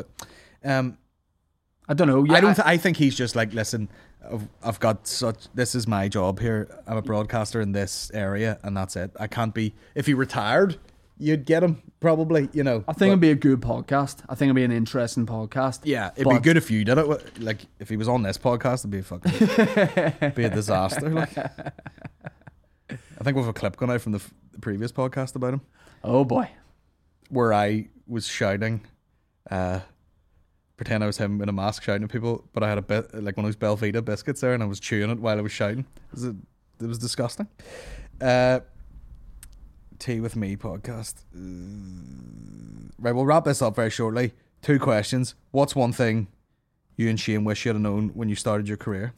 I don't know. Yeah, I think he's just like, listen, I've got this is my job here. I'm a broadcaster in this area, and that's it. I can't be. If he retired, you'd get him probably. You know, I think it'd be a good podcast. I think it'd be an interesting podcast. yeah, it'd be good if you did it. Like if he was on this podcast, it'd be be a disaster. Like, I think we have a clip going out from the previous podcast about him, Oh boy. where I was shouting, pretend I was him in a mask shouting at people, but I had a bit like one of those Belvita biscuits there, and I was chewing it while I was shouting. It was disgusting. Tea with Me podcast. Right, we'll wrap this up very shortly. 2 questions. What's one thing you and Shane wish you had known when you started your career?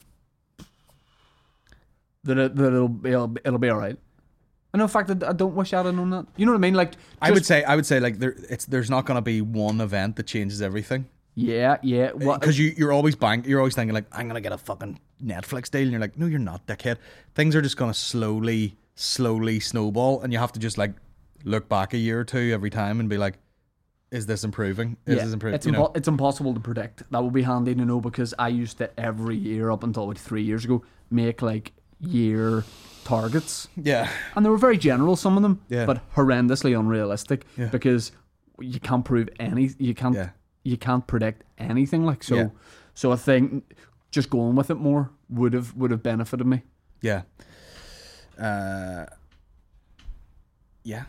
That it'll be all right. I know, in fact, I don't wish I'd have known that. You know what I mean? Like, I would say like there's not gonna be one event that changes everything. Yeah. Because you're always thinking like, I'm gonna get a fucking Netflix deal, and you're like, no, you're not, dickhead. Things are just gonna slowly snowball, and you have to just like look back a year or two every time and be like, is this improving? This improving? It's impossible to predict. That would be handy to know, because I used to every year up until like 3 years ago make like year targets. Yeah. And they were very general, some of them, Yeah. but horrendously unrealistic, Yeah. because you can't prove you can't predict anything, like so. Yeah. So I think just going with it more would have benefited me. Yeah. Yeah.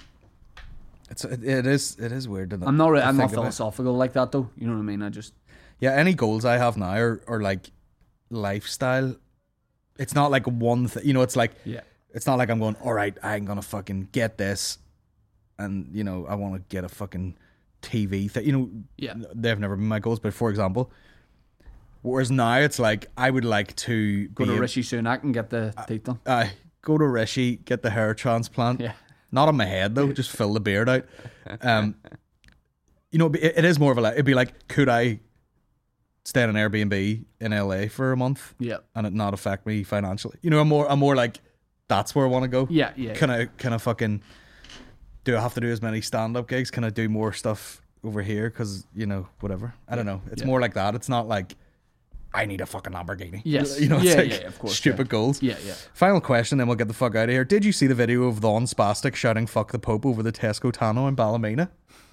It is weird. I'm not philosophical like that though. You know what I mean? Any goals I have now are like lifestyle. It's not like one thing. You know, it's like it's not like I'm going, all right, I'm gonna fucking get this, and you know, I want to get a fucking TV thing. You know, they've never been my goals. But for example, whereas now it's like I would like to go to Rishi Sunak and get the teeth done. Go to Rishi, get the hair transplant. Yeah. Not on my head though, just fill the beard out. You know, it is more of it'd be like, could I stay in an Airbnb in LA for a month? Yeah. And it not affect me financially? You know, I'm more like, that's where I want to go. Yeah. Can I fucking, do I have to do as many stand-up gigs? Can I do more stuff over here? Because, you know, whatever. I don't know. It's more like that. It's not like, I need a fucking Lamborghini. Yes. You know, it's like of course. Stupid goals. Yeah. Final question, then we'll get the fuck out of here. Did you see the video of Thon Spastic shouting "fuck the Pope" over the Tesco Tano in Ballymena?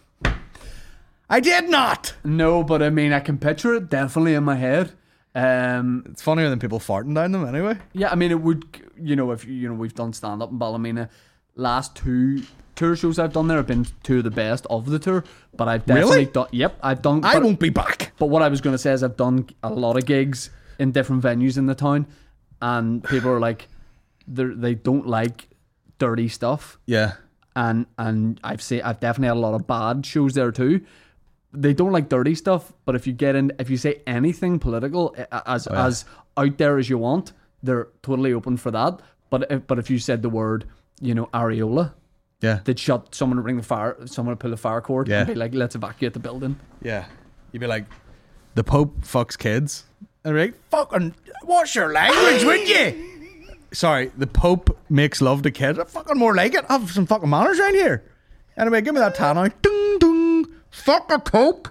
I did not. No, but I mean, I can picture it definitely in my head. It's funnier than people farting down them anyway. Yeah, I mean, it would. You know, if you know, we've done stand up in Ballymena. Last 2 tour shows I've done there have been 2 of the best of the tour. But I've definitely done. Yep, I've done. I won't be back. But what I was going to say is I've done a lot of gigs in different venues in the town, and people are like, they don't like dirty stuff. Yeah. And I've definitely had a lot of bad shows there too. They don't like dirty stuff, but if you say anything political as out there as you want, they're totally open for that. But if you said the word, you know, areola, yeah, they'd shut someone to bring the fire, someone to pull the fire cord, yeah, and be like, let's evacuate the building. Yeah, you'd be like, the Pope fucks kids, and be like, fucking, what's your language, would you? Sorry, the Pope makes love to kids. Fucking more like it. Have some fucking manners around here. Anyway, give me that Tano. Dung dung. Fuck the Pope.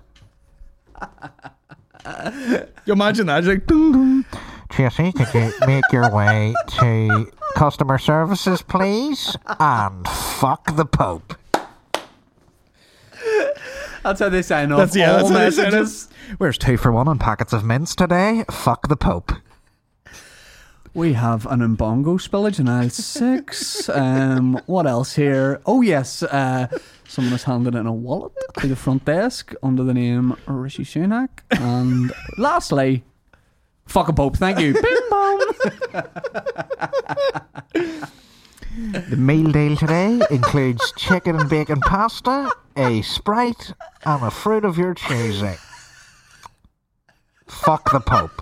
You imagine that? It's like, dung dung. Tracy, could you make your way to customer services, please? And fuck the Pope. That's how they sign off. That's all messages. Where's 2 for 1 on packets of mints today? Fuck the Pope. We have an Mbongo spillage in aisle 6. What else here? Oh yes, someone has handed in a wallet to the front desk under the name Rishi Sunak. And lastly, fuck a Pope. Thank you. Bim bom. The meal deal today includes chicken and bacon pasta, a Sprite, and a fruit of your choosing. Fuck the Pope.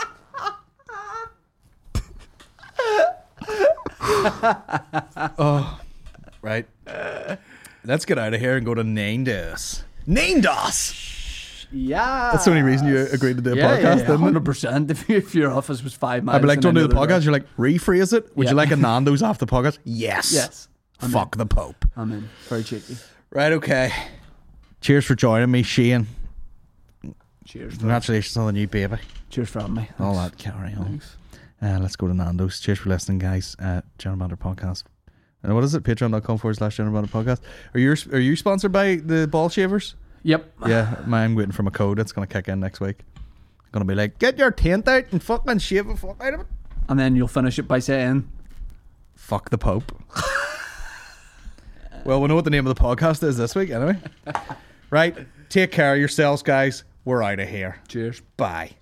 Oh, right. Let's get out of here and go to Naindos. Naindos! Yeah. That's the only reason you agreed to do a podcast, didn't it? 100%. If your office was 5 miles. I'd be like, don't do the podcast. Direction. You're like, rephrase it. Would you like a Nando's after the podcast? Yes. Yes. Fuck the Pope. I'm in. Very cheeky. Right, okay. Cheers for joining me, Shane. Cheers. Congratulations on the new baby. Cheers for having me. All that carry on. Let's go to Nando's. Cheers for listening, guys. General Banter Podcast. And what is it? Patreon.com/General Banter Podcast. Are you sponsored by the Ball Shavers? Yep. Yeah, I'm waiting for my code. It's going to kick in next week. It's going to be like, get your taint out and fucking shave the fuck out of it. And then you'll finish it by saying, fuck the Pope. Well, we know what the name of the podcast is this week anyway. Right. Take care of yourselves, guys. We're out of here. Cheers. Bye.